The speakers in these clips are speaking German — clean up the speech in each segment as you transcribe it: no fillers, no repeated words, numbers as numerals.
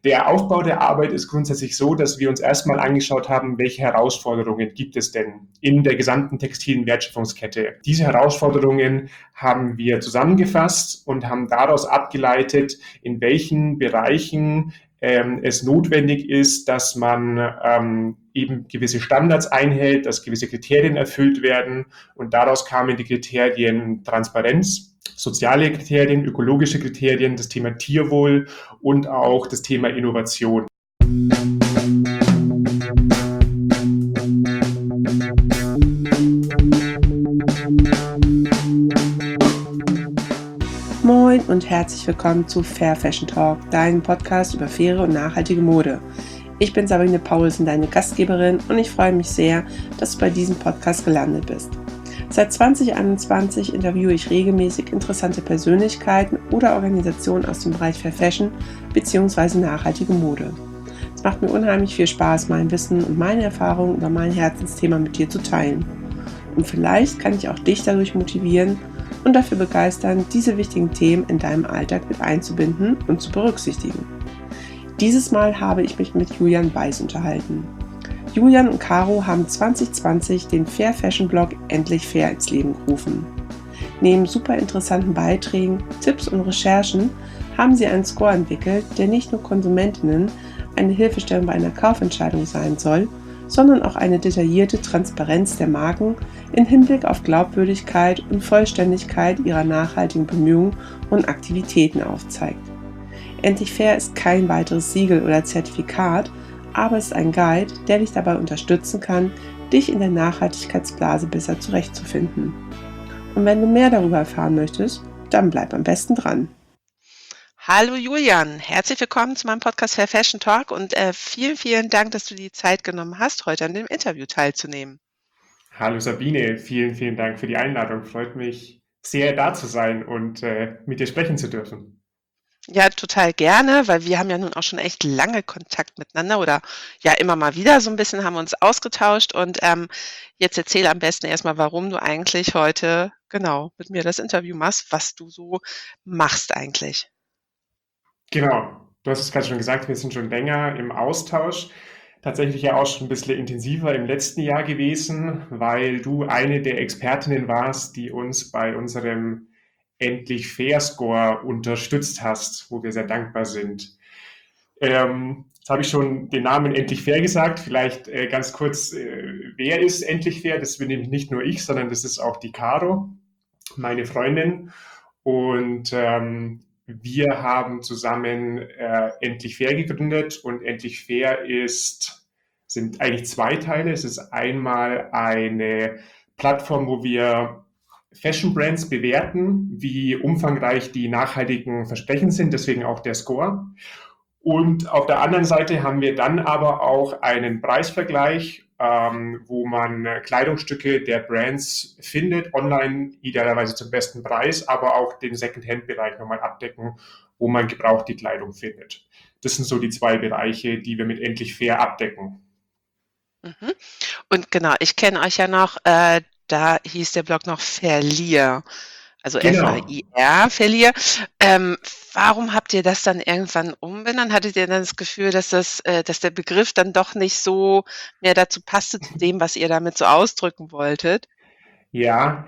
Der Aufbau der Arbeit ist grundsätzlich so, dass wir uns erstmal angeschaut haben, welche Herausforderungen gibt es denn in der gesamten textilen Wertschöpfungskette. Diese Herausforderungen haben wir zusammengefasst und haben daraus abgeleitet, in welchen Bereichen es notwendig ist, dass man eben gewisse Standards einhält, dass gewisse Kriterien erfüllt werden, und daraus kamen die Kriterien Transparenz, soziale Kriterien, ökologische Kriterien, das Thema Tierwohl und auch das Thema Innovation. Moin und herzlich willkommen zu Fair Fashion Talk, deinem Podcast über faire und nachhaltige Mode. Ich bin Sabine Paulsen, deine Gastgeberin, und ich freue mich sehr, dass du bei diesem Podcast gelandet bist. Seit 2021 interviewe ich regelmäßig interessante Persönlichkeiten oder Organisationen aus dem Bereich Fair Fashion bzw. nachhaltige Mode. Es macht mir unheimlich viel Spaß, mein Wissen und meine Erfahrungen über mein Herzensthema mit dir zu teilen. Und vielleicht kann ich auch dich dadurch motivieren und dafür begeistern, diese wichtigen Themen in deinem Alltag mit einzubinden und zu berücksichtigen. Dieses Mal habe ich mich mit Julian Weiß unterhalten. Julian und Caro haben 2020 den Fair Fashion Blog Endlich Fair ins Leben gerufen. Neben super interessanten Beiträgen, Tipps und Recherchen haben sie einen Score entwickelt, der nicht nur Konsumentinnen eine Hilfestellung bei einer Kaufentscheidung sein soll, sondern auch eine detaillierte Transparenz der Marken im Hinblick auf Glaubwürdigkeit und Vollständigkeit ihrer nachhaltigen Bemühungen und Aktivitäten aufzeigt. Endlich Fair ist kein weiteres Siegel oder Zertifikat, aber es ist ein Guide, der dich dabei unterstützen kann, dich in der Nachhaltigkeitsblase besser zurechtzufinden. Und wenn du mehr darüber erfahren möchtest, dann bleib am besten dran. Hallo Julian, herzlich willkommen zu meinem Podcast Fair Fashion Talk und vielen, vielen Dank, dass du die Zeit genommen hast, heute an dem Interview teilzunehmen. Hallo Sabine, vielen, vielen Dank für die Einladung. Freut mich sehr, da zu sein und mit dir sprechen zu dürfen. Ja, total gerne, weil wir haben ja nun auch schon echt lange Kontakt miteinander oder ja immer mal wieder so ein bisschen haben wir uns ausgetauscht und jetzt erzähl am besten erstmal, warum du eigentlich heute genau mit mir das Interview machst, was du so machst eigentlich. Genau, du hast es gerade schon gesagt, wir sind schon länger im Austausch. Tatsächlich ja auch schon ein bisschen intensiver im letzten Jahr gewesen, weil du eine der Expertinnen warst, die uns bei unserem Endlich Fair Score unterstützt hast, wo wir sehr dankbar sind. Jetzt habe ich schon den Namen Endlich Fair gesagt. Vielleicht ganz kurz, wer ist Endlich Fair? Das bin nämlich nicht nur ich, sondern das ist auch die Caro, meine Freundin. Und wir haben zusammen Endlich Fair gegründet, und Endlich Fair sind eigentlich zwei Teile. Es ist einmal eine Plattform, wo wir Fashion Brands bewerten, wie umfangreich die nachhaltigen Versprechen sind, deswegen auch der Score. Und auf der anderen Seite haben wir dann aber auch einen Preisvergleich, wo man Kleidungsstücke der Brands findet, online idealerweise zum besten Preis, aber auch den Second-Hand-Bereich nochmal abdecken, wo man gebrauchte Kleidung findet. Das sind so die zwei Bereiche, die wir mit Endlich Fair abdecken. Mhm. Und genau, ich kenne euch ja noch, da hieß der Blog noch Verlier, also Genau. F-A-I-R, Verlier. Warum habt ihr das dann irgendwann umbenannt? Hattet ihr dann das Gefühl, dass der Begriff dann doch nicht so mehr dazu passte, zu dem, was ihr damit so ausdrücken wolltet? Ja,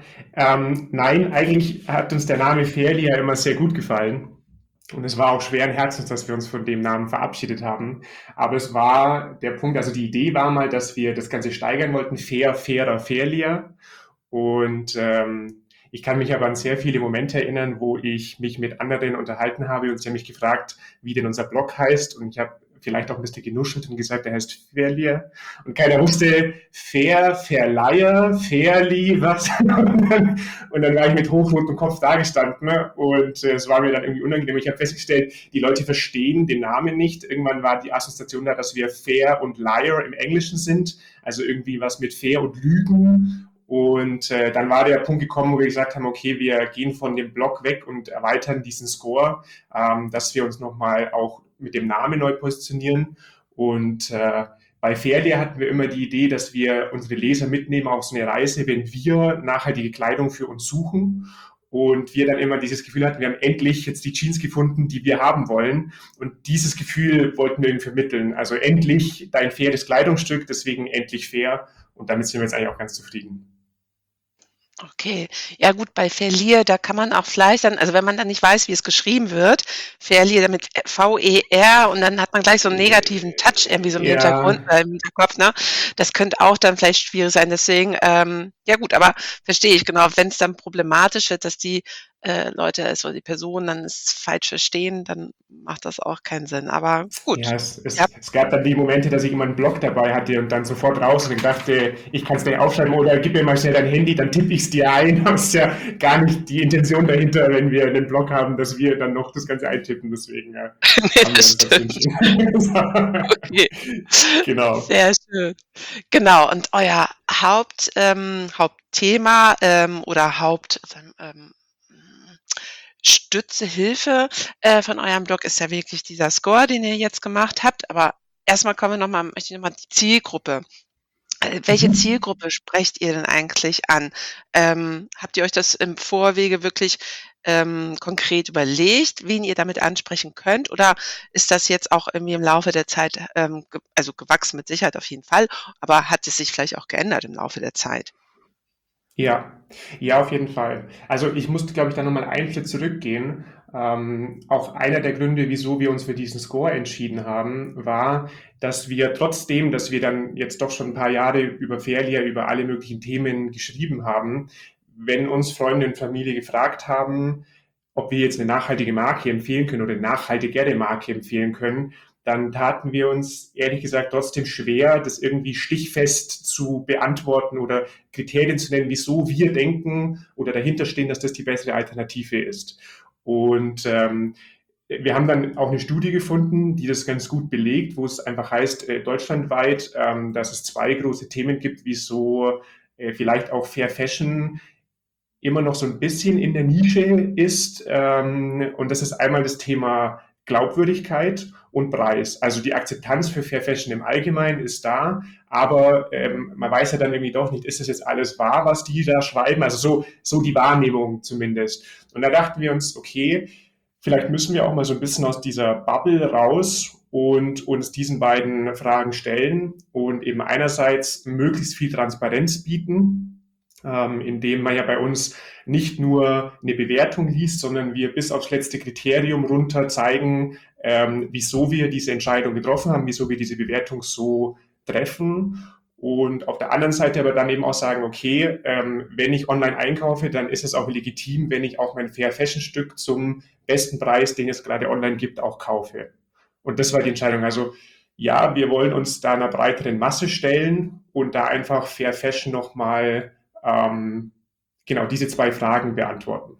nein, eigentlich hat uns der Name Fairly ja immer sehr gut gefallen. Und es war auch schweren Herzens, dass wir uns von dem Namen verabschiedet haben. Aber es war der Punkt, also die Idee war mal, dass wir das Ganze steigern wollten, fair, fairer, fairlier. Und ich kann mich aber an sehr viele Momente erinnern, wo ich mich mit anderen unterhalten habe, und sie haben mich gefragt, wie denn unser Blog heißt. Und ich habe vielleicht auch ein bisschen genuschelt und gesagt, er heißt Fairlier. Und keiner wusste, Fair, Verleiher, Fairly, was. Und dann war ich mit hochrotem Kopf dagestanden, ne? Und es war mir dann irgendwie unangenehm. Ich habe festgestellt, die Leute verstehen den Namen nicht. Irgendwann war die Assoziation da, dass wir Fair und Liar im Englischen sind. Also irgendwie was mit Fair und Lügen. Und dann war der Punkt gekommen, wo wir gesagt haben, okay, wir gehen von dem Blog weg und erweitern diesen Score, dass wir uns nochmal auch mit dem Namen neu positionieren. Und bei Fairly hatten wir immer die Idee, dass wir unsere Leser mitnehmen auf so eine Reise, wenn wir nachhaltige Kleidung für uns suchen. und wir dann immer dieses Gefühl hatten, wir haben endlich jetzt die Jeans gefunden, die wir haben wollen. Und dieses Gefühl wollten wir ihnen vermitteln. Also endlich dein faires Kleidungsstück, deswegen endlich fair. Und damit sind wir jetzt eigentlich auch ganz zufrieden. Okay. Ja gut, bei Verlier, da kann man auch vielleicht dann, also wenn man dann nicht weiß, wie es geschrieben wird, Verlier mit V-E-R und dann hat man gleich so einen negativen Touch irgendwie so im Hintergrund, Ja, im Hinterkopf, ne? Das könnte auch dann vielleicht schwierig sein. Deswegen, ja gut, aber verstehe ich genau, wenn es dann problematisch wird, dass die Leute es oder die Personen dann es falsch verstehen, dann macht das auch keinen Sinn. Aber gut. ja, Ja. es gab dann die Momente, dass ich immer einen Block dabei hatte und dann sofort raus und dachte, ich kann es nicht aufschreiben oder gib mir mal schnell dein Handy, dann tippe ich es dir ein. Das ist ja gar nicht die Intention dahinter, wenn wir einen Block haben, dass wir dann noch das Ganze eintippen. Deswegen Nee, haben wir das uns dazu stimmt. entschieden. Okay. Genau. Sehr schön. Genau, und euer Hauptthema, oder Stütze, Hilfe, von eurem Blog ist ja wirklich dieser Score, den ihr jetzt gemacht habt. Aber erstmal kommen wir möchte ich noch mal die Zielgruppe. Welche Mhm. Zielgruppe sprecht ihr denn eigentlich an? Habt ihr euch das im Vorwege wirklich, konkret überlegt, wen ihr damit ansprechen könnt? Oder ist das jetzt auch irgendwie im Laufe der Zeit, also gewachsen mit Sicherheit auf jeden Fall, aber hat es sich vielleicht auch geändert im Laufe der Zeit? Ja, ja, auf jeden Fall. Also ich musste, glaube ich, da nochmal einen Schritt zurückgehen. Auch einer der Gründe, wieso wir uns für diesen Score entschieden haben, war, dass wir trotzdem, dass wir dann jetzt doch schon ein paar Jahre über Fairlia, über alle möglichen Themen geschrieben haben, wenn uns Freunde und Familie gefragt haben, ob wir jetzt eine nachhaltige Marke empfehlen können oder eine nachhaltigere Marke empfehlen können, dann taten wir uns ehrlich gesagt trotzdem schwer, das irgendwie stichfest zu beantworten oder Kriterien zu nennen, wieso wir denken oder dahinter stehen, dass das die bessere Alternative ist. Und wir haben dann auch eine Studie gefunden, die das ganz gut belegt, wo es einfach heißt, deutschlandweit, dass es zwei große Themen gibt, wieso vielleicht auch Fair Fashion immer noch so ein bisschen in der Nische ist. Und das ist einmal das Thema Glaubwürdigkeit und Preis. Also die Akzeptanz für Fair Fashion im Allgemeinen ist da, aber man weiß ja dann irgendwie doch nicht, ist das jetzt alles wahr, was die da schreiben? Also so die Wahrnehmung zumindest. Und da dachten wir uns, okay, vielleicht müssen wir auch mal so ein bisschen aus dieser Bubble raus und uns diesen beiden Fragen stellen und eben einerseits möglichst viel Transparenz bieten, indem man ja bei uns nicht nur eine Bewertung liest, sondern wir bis aufs letzte Kriterium runter zeigen, wieso wir diese Entscheidung getroffen haben, wieso wir diese Bewertung so treffen. Und auf der anderen Seite aber dann eben auch sagen, okay, wenn ich online einkaufe, dann ist es auch legitim, wenn ich auch mein Fair Fashion Stück zum besten Preis, den es gerade online gibt, auch kaufe. Und das war die Entscheidung. Also ja, wir wollen uns da einer breiteren Masse stellen und da einfach Fair Fashion nochmal genau diese zwei Fragen beantworten.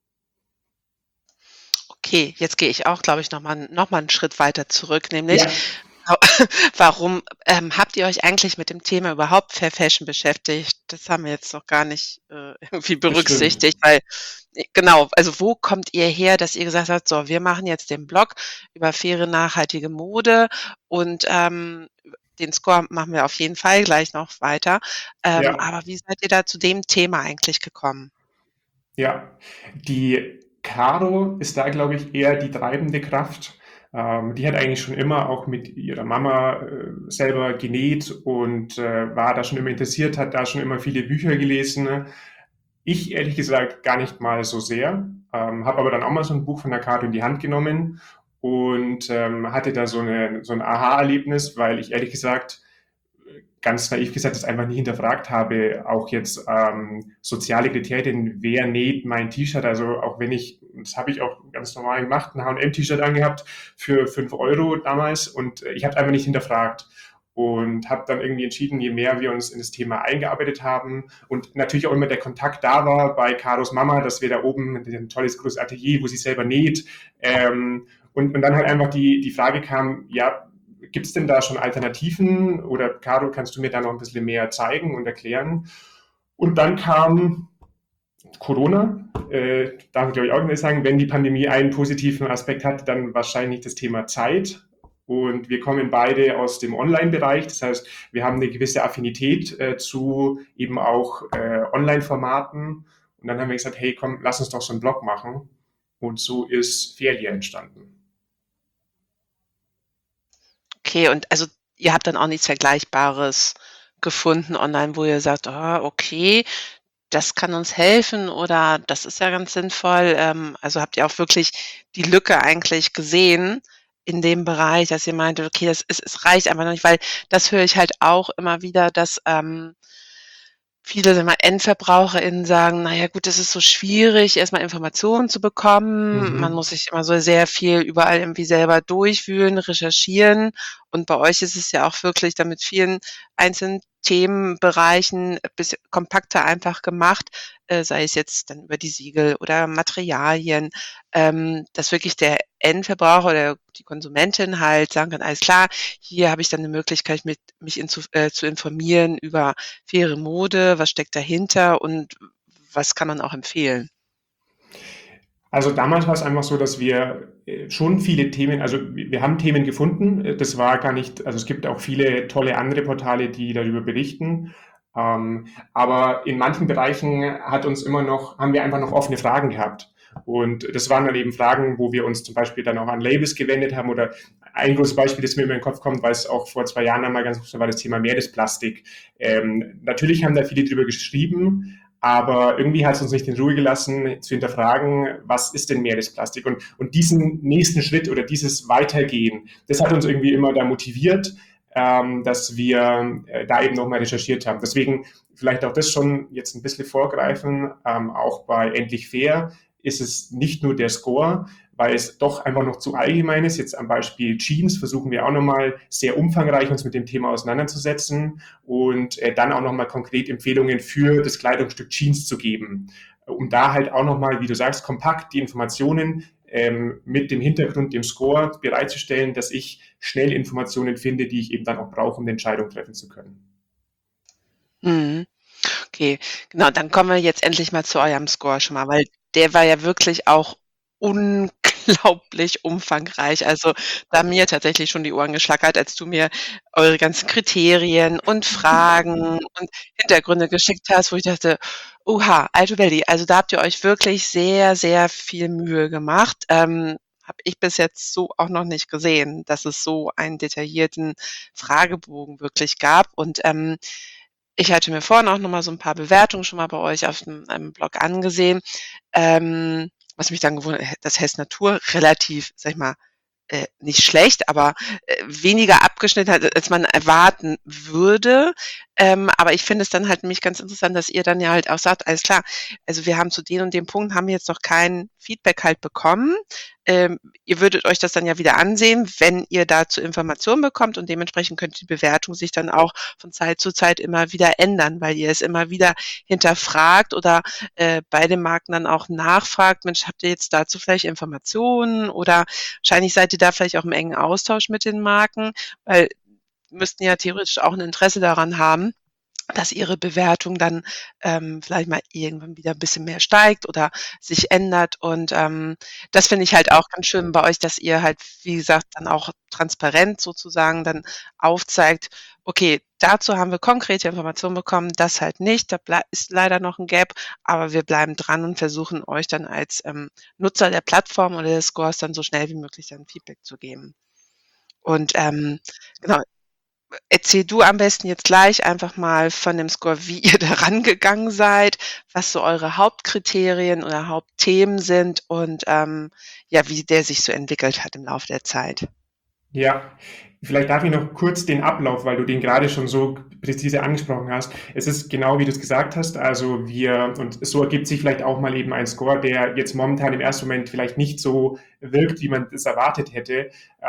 Okay, jetzt gehe ich auch, glaube ich, noch mal 'n Schritt weiter zurück, nämlich Ja, wa warum, habt ihr euch eigentlich mit dem Thema überhaupt Fair Fashion beschäftigt? Das haben wir jetzt noch gar nicht, irgendwie das stimmt. berücksichtigt, weil genau, also wo kommt ihr her, dass ihr gesagt habt: „So, wir machen jetzt den Blog über faire, nachhaltige Mode und, den Score machen wir auf jeden Fall gleich noch weiter.“ Ja, Aber wie seid ihr da zu dem Thema eigentlich gekommen? ja. Die Caro ist da, glaube ich, eher die treibende Kraft. Die hat eigentlich schon immer auch mit ihrer Mama selber genäht und war da schon immer interessiert, hat da schon immer viele Bücher gelesen. Ich ehrlich gesagt gar nicht mal so sehr, habe aber dann auch mal so ein Buch von der Caro in die Hand genommen und hatte da so ein Aha-Erlebnis, weil ich ehrlich gesagt ganz naiv gesagt, das einfach nie hinterfragt habe, auch jetzt soziale Kriterien, wer näht mein T-Shirt, also auch wenn ich, das habe ich auch ganz normal gemacht, ein H&M-T-Shirt angehabt für 5 € damals und ich habe einfach nicht hinterfragt und habe dann irgendwie entschieden, je mehr wir uns in das Thema eingearbeitet haben und natürlich auch immer der Kontakt da war bei Caros Mama, dass wir da oben ein tolles großes Atelier, wo sie selber näht und dann halt einfach die Frage kam, ja, gibt es denn da schon Alternativen oder Caro, kannst du mir da noch ein bisschen mehr zeigen und erklären? Und dann kam Corona. Darf ich glaube ich auch nicht sagen, wenn die Pandemie einen positiven Aspekt hat, dann wahrscheinlich das Thema Zeit. Und wir kommen beide aus dem Online-Bereich. Das heißt, wir haben eine gewisse Affinität zu eben auch Online-Formaten. Und dann haben wir gesagt, hey, komm, lass uns doch so einen Blog machen. Und so ist Fairyear entstanden. Okay, und also ihr habt dann auch nichts Vergleichbares gefunden online, wo ihr sagt: „Ah, okay, das kann uns helfen“ oder „das ist ja ganz sinnvoll“? Also habt ihr auch wirklich die Lücke eigentlich gesehen in dem Bereich, dass ihr meintet: „Okay, es reicht einfach noch nicht“, weil das höre ich halt auch immer wieder, dass, viele, sagen wir, EndverbraucherInnen sagen: „Na ja gut, es ist so schwierig, erst mal Informationen zu bekommen. Man Mhm. muss sich immer so sehr viel überall irgendwie selber durchwühlen, recherchieren.“ Und bei euch ist es ja auch wirklich dann mit vielen einzelnen Themenbereichen bisschen kompakter einfach gemacht, sei es jetzt dann über die Siegel oder Materialien, dass wirklich der Endverbraucher oder die Konsumentin halt sagen kann: „Alles klar, hier habe ich dann 'ne Möglichkeit, mich zu informieren über faire Mode, was steckt dahinter und was kann man auch empfehlen?“ Also damals war es einfach so, dass wir schon viele Themen, also wir haben Themen gefunden, das war gar nicht, also es gibt auch viele tolle andere Portale, die darüber berichten, aber in manchen Bereichen haben wir einfach noch offene Fragen gehabt. Und das waren dann eben Fragen, wo wir uns zum Beispiel dann auch an Labels gewendet haben, oder ein großes Beispiel, das mir immer in den Kopf kommt, weil es auch vor 2 Jahren einmal ganz groß war, das Thema Meeresplastik. Natürlich haben da viele drüber geschrieben, aber irgendwie hat es uns nicht in Ruhe gelassen, zu hinterfragen, was ist denn Meeresplastik? Und diesen nächsten Schritt oder dieses Weitergehen, das hat uns irgendwie immer da motiviert, dass wir da eben nochmal recherchiert haben. Deswegen vielleicht auch das schon jetzt ein bisschen vorgreifen, auch bei Endlich Fair ist es nicht nur der Score, weil es doch einfach noch zu allgemein ist. Jetzt am Beispiel Jeans versuchen wir auch nochmal sehr umfangreich uns mit dem Thema auseinanderzusetzen und dann auch nochmal konkret Empfehlungen für das Kleidungsstück Jeans zu geben. Um da halt auch nochmal, wie du sagst, kompakt die Informationen mit dem Hintergrund, dem Score bereitzustellen, dass ich schnell Informationen finde, die ich eben dann auch brauche, um eine Entscheidung treffen zu können. Mhm. Okay, genau, dann kommen wir jetzt endlich mal zu eurem Score schon mal, weil der war ja wirklich auch unglaublich umfangreich. Also, da haben mir tatsächlich schon die Ohren geschlackert, als du mir eure ganzen Kriterien und Fragen und Hintergründe geschickt hast, wo ich dachte: „Oha, alte Welt.“ Also, da habt ihr euch wirklich sehr, sehr viel Mühe gemacht. Habe ich bis jetzt so auch noch nicht gesehen, dass es so einen detaillierten Fragebogen wirklich gab und, ich hatte mir vorhin auch noch mal so 'n paar Bewertungen schon mal bei euch auf einem Blog angesehen, was mich dann gewundert dass Hess Natur relativ, sage ich mal, nicht schlecht, aber, weniger abgeschnitten hat, als man erwarten würde. Aber ich finde es dann halt nämlich ganz interessant, dass ihr dann ja halt auch sagt: „Alles klar, also wir haben zu den und den Punkten haben wir jetzt noch kein Feedback halt bekommen.“ Ihr würdet euch das dann ja wieder ansehen, wenn ihr dazu Informationen bekommt und dementsprechend könnte die Bewertung sich dann auch von Zeit zu Zeit immer wieder ändern, weil ihr es immer wieder hinterfragt oder, bei den Marken dann auch nachfragt: „Mensch, habt ihr jetzt dazu vielleicht Informationen?“ Oder wahrscheinlich seid ihr da vielleicht auch im engen Austausch mit den Marken, weil müssten ja theoretisch auch 'n Interesse daran haben, dass ihre Bewertung dann, vielleicht mal irgendwann wieder 'n bisschen mehr steigt oder sich ändert. Und, das finde ich halt auch ganz schön bei euch, dass ihr halt, wie gesagt, dann auch transparent sozusagen dann aufzeigt: „Okay, dazu haben wir konkrete Informationen bekommen, das halt nicht. Da ist leider noch 'n Gap, aber wir bleiben dran und versuchen euch dann als, Nutzer der Plattform oder des Scores dann so schnell wie möglich dann Feedback zu geben.“ Und, genau, erzähl du am besten jetzt gleich einfach mal von dem Score, wie ihr da rangegangen seid, was so eure Hauptkriterien oder Hauptthemen sind und, ja, wie der sich so entwickelt hat im Laufe der Zeit. Ja, vielleicht darf ich noch kurz den Ablauf, weil du den gerade schon so präzise angesprochen hast. Es ist genau wie du es gesagt hast. Also und so ergibt sich vielleicht auch mal eben ein Score, der jetzt momentan im ersten Moment vielleicht nicht so wirkt, wie man es erwartet hätte.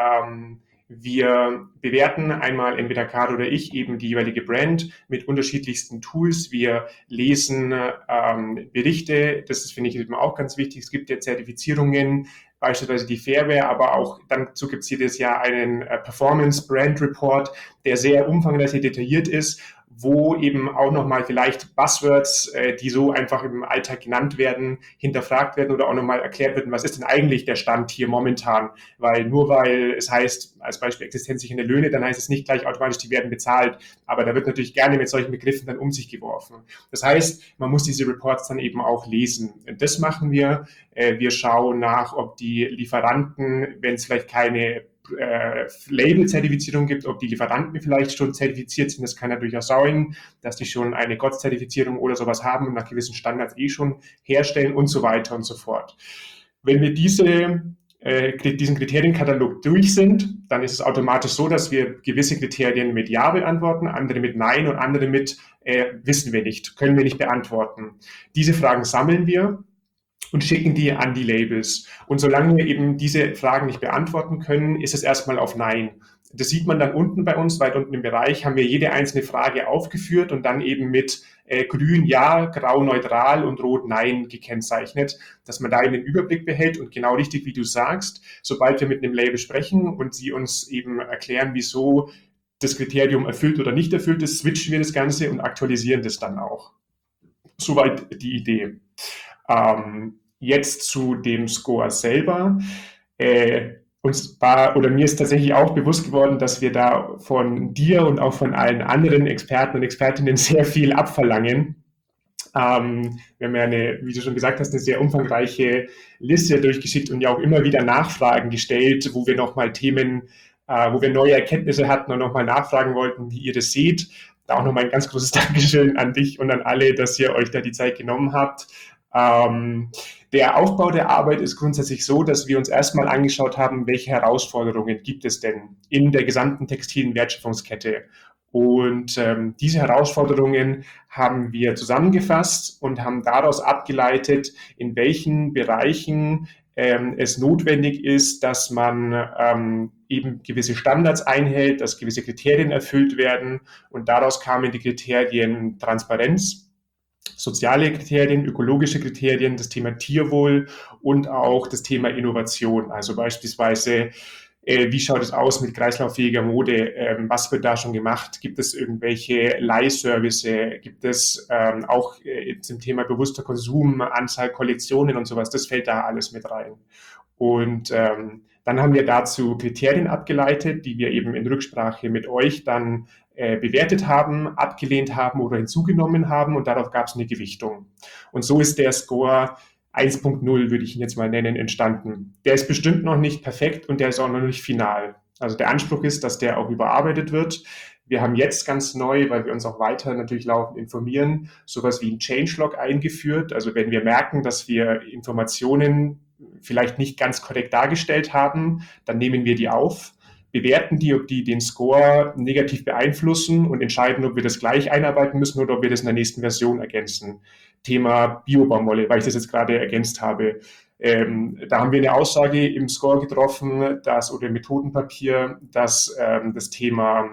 Wir bewerten einmal entweder Caro oder ich eben die jeweilige Brand mit unterschiedlichsten Tools. Wir lesen Berichte, das finde ich eben auch ganz wichtig. Es gibt ja Zertifizierungen, beispielsweise die Fairware, aber auch dazu gibt es jedes Jahr einen Performance Brand Report, der sehr umfangreich detailliert ist, wo eben auch nochmal vielleicht Buzzwords, die so einfach im Alltag genannt werden, hinterfragt werden oder auch nochmal erklärt werden, was ist denn eigentlich der Stand hier momentan? Weil nur weil es heißt, als Beispiel existenzsichernde Löhne, dann heißt es nicht gleich automatisch, die werden bezahlt. Aber da wird natürlich gerne mit solchen Begriffen dann um sich geworfen. Das heißt, man muss diese Reports dann eben auch lesen. Und das machen wir. Wir schauen nach, ob die Lieferanten, wenn es vielleicht keine Label-Zertifizierung gibt, ob die Lieferanten vielleicht schon zertifiziert sind. Das kann ja durchaus sein, dass die schon eine GOTS-Zertifizierung oder sowas haben und nach gewissen Standards schon herstellen und so weiter und so fort. Wenn wir diesen Kriterienkatalog durch sind, dann ist es automatisch so, dass wir gewisse Kriterien mit Ja beantworten, andere mit Nein und andere mit wissen wir nicht, können wir nicht beantworten. Diese Fragen sammeln wir und schicken die an die Labels. Und solange wir eben diese Fragen nicht beantworten können, ist es erstmal auf Nein. Das sieht man dann unten bei uns, weit unten im Bereich, haben wir jede einzelne Frage aufgeführt und dann eben mit grün Ja, grau neutral und rot Nein gekennzeichnet, dass man da eben den Überblick behält und genau richtig, wie du sagst, sobald wir mit einem Label sprechen und sie uns eben erklären, wieso das Kriterium erfüllt oder nicht erfüllt ist, switchen wir das Ganze und aktualisieren das dann auch. Soweit die Idee. Jetzt zu dem Score selber. Mir ist tatsächlich auch bewusst geworden, dass wir da von dir und auch von allen anderen Experten und Expertinnen sehr viel abverlangen. Wir haben ja wie du schon gesagt hast, eine sehr umfangreiche Liste durchgeschickt und ja auch immer wieder Nachfragen gestellt, wo wir nochmal Themen, wo wir neue Erkenntnisse hatten und nochmal nachfragen wollten, wie ihr das seht. Da auch nochmal ein ganz großes Dankeschön an dich und an alle, dass ihr euch da die Zeit genommen habt. Der Aufbau der Arbeit ist grundsätzlich so, dass wir uns erstmal angeschaut haben, welche Herausforderungen gibt es denn in der gesamten textilen Wertschöpfungskette. Und diese Herausforderungen haben wir zusammengefasst und haben daraus abgeleitet, in welchen Bereichen es notwendig ist, dass man eben gewisse Standards einhält, dass gewisse Kriterien erfüllt werden. Und daraus kamen die Kriterien Transparenz, soziale Kriterien, ökologische Kriterien, das Thema Tierwohl und auch das Thema Innovation. Also beispielsweise, wie schaut es aus mit kreislauffähiger Mode? Was wird da schon gemacht? Gibt es irgendwelche Leihservice? Gibt es auch zum Thema bewusster Konsum, Anzahl Kollektionen und sowas? Das fällt da alles mit rein. Und dann haben wir dazu Kriterien abgeleitet, die wir eben in Rücksprache mit euch dann bewertet haben, abgelehnt haben oder hinzugenommen haben und darauf gab es eine Gewichtung. Und so ist der Score 1.0, würde ich ihn jetzt mal nennen, entstanden. Der ist bestimmt noch nicht perfekt und der ist auch noch nicht final. Also der Anspruch ist, dass der auch überarbeitet wird. Wir haben jetzt ganz neu, weil wir uns auch weiter natürlich laufend informieren, sowas wie ein Changelog eingeführt. Also wenn wir merken, dass wir Informationen vielleicht nicht ganz korrekt dargestellt haben, dann nehmen wir die auf, bewerten die, ob die den Score negativ beeinflussen und entscheiden, ob wir das gleich einarbeiten müssen oder ob wir das in der nächsten Version ergänzen. Thema Bio-Baumwolle, weil ich das jetzt gerade ergänzt habe. Da haben wir eine Aussage im Score getroffen, oder im Methodenpapier, dass das Thema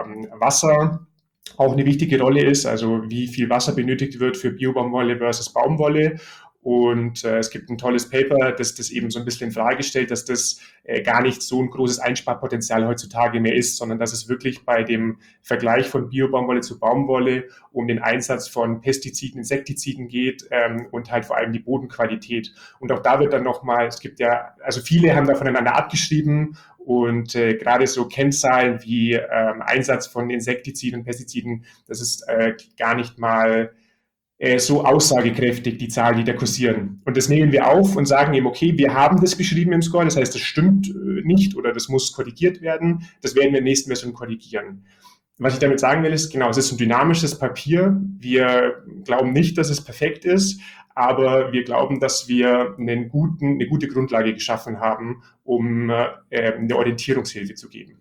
Wasser auch eine wichtige Rolle ist, also wie viel Wasser benötigt wird für Bio-Baumwolle versus Baumwolle. Und es gibt ein tolles Paper, das das eben so ein bisschen in Frage stellt, dass das gar nicht so ein großes Einsparpotenzial heutzutage mehr ist, sondern dass es wirklich bei dem Vergleich von Bio-Baumwolle zu Baumwolle um den Einsatz von Pestiziden, Insektiziden geht und halt vor allem die Bodenqualität. Und auch da wird dann nochmal, es gibt ja, also viele haben da voneinander abgeschrieben und gerade so Kennzahlen wie Einsatz von Insektiziden und Pestiziden, das ist gar nicht mal so aussagekräftig, die Zahlen, die da kursieren. Und das nehmen wir auf und sagen eben, okay, wir haben das beschrieben im Score, das heißt, das stimmt nicht oder das muss korrigiert werden. Das werden wir in der nächsten Version korrigieren. Was ich damit sagen will, ist, genau, es ist ein dynamisches Papier. Wir glauben nicht, dass es perfekt ist, aber wir glauben, dass wir eine gute Grundlage geschaffen haben, um eine Orientierungshilfe zu geben.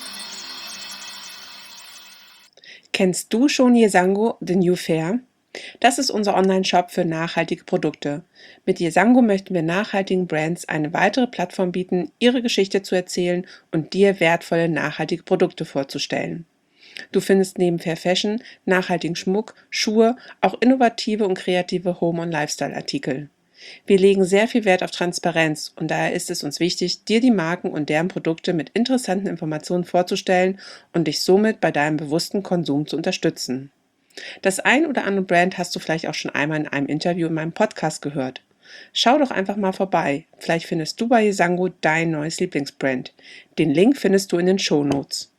Kennst du schon Yesango, The New Fair? Das ist unser Online-Shop für nachhaltige Produkte. Mit Yesango möchten wir nachhaltigen Brands eine weitere Plattform bieten, ihre Geschichte zu erzählen und dir wertvolle nachhaltige Produkte vorzustellen. Du findest neben Fair Fashion, nachhaltigen Schmuck, Schuhe, auch innovative und kreative Home- und Lifestyle-Artikel. Wir legen sehr viel Wert auf Transparenz und daher ist es uns wichtig, dir die Marken und deren Produkte mit interessanten Informationen vorzustellen und dich somit bei deinem bewussten Konsum zu unterstützen. Das ein oder andere Brand hast du vielleicht auch schon einmal in einem Interview in meinem Podcast gehört. Schau doch einfach mal vorbei. Vielleicht findest du bei Yesango dein neues Lieblingsbrand. Den Link findest du in den Shownotes.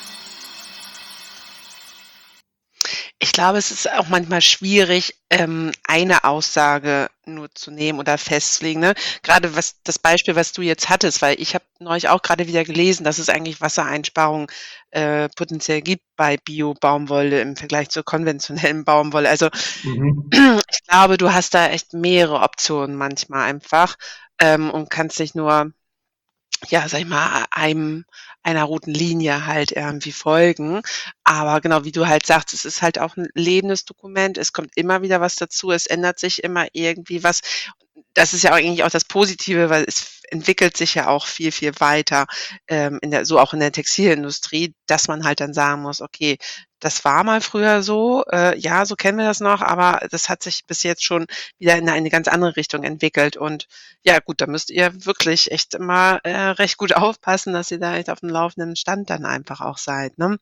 Ich glaube, es ist auch manchmal schwierig, eine Aussage nur zu nehmen oder festzulegen, ne? Gerade was das Beispiel, was du jetzt hattest, weil ich habe neulich auch gerade wieder gelesen, dass es eigentlich Wassereinsparungen, potenziell gibt bei Bio-Baumwolle im Vergleich zur konventionellen Baumwolle. Also, Mhm. ich glaube, du hast da echt mehrere Optionen manchmal einfach, und kannst nicht nur, ja, sage ich mal, einer roten Linie halt irgendwie folgen. Aber genau, wie du halt sagst, es ist halt auch ein lebendes Dokument. Es kommt immer wieder was dazu. Es ändert sich immer irgendwie was. Das ist ja eigentlich auch das Positive, weil es entwickelt sich ja auch viel, viel weiter, auch in der Textilindustrie, dass man halt dann sagen muss: „Okay, das war mal früher so, ja, so kennen wir das noch, aber das hat sich bis jetzt schon wieder in eine ganz andere Richtung entwickelt.“ Und ja gut, da müsst ihr wirklich echt immer, recht gut aufpassen, dass ihr da echt auf dem laufenden Stand dann einfach auch seid, ne?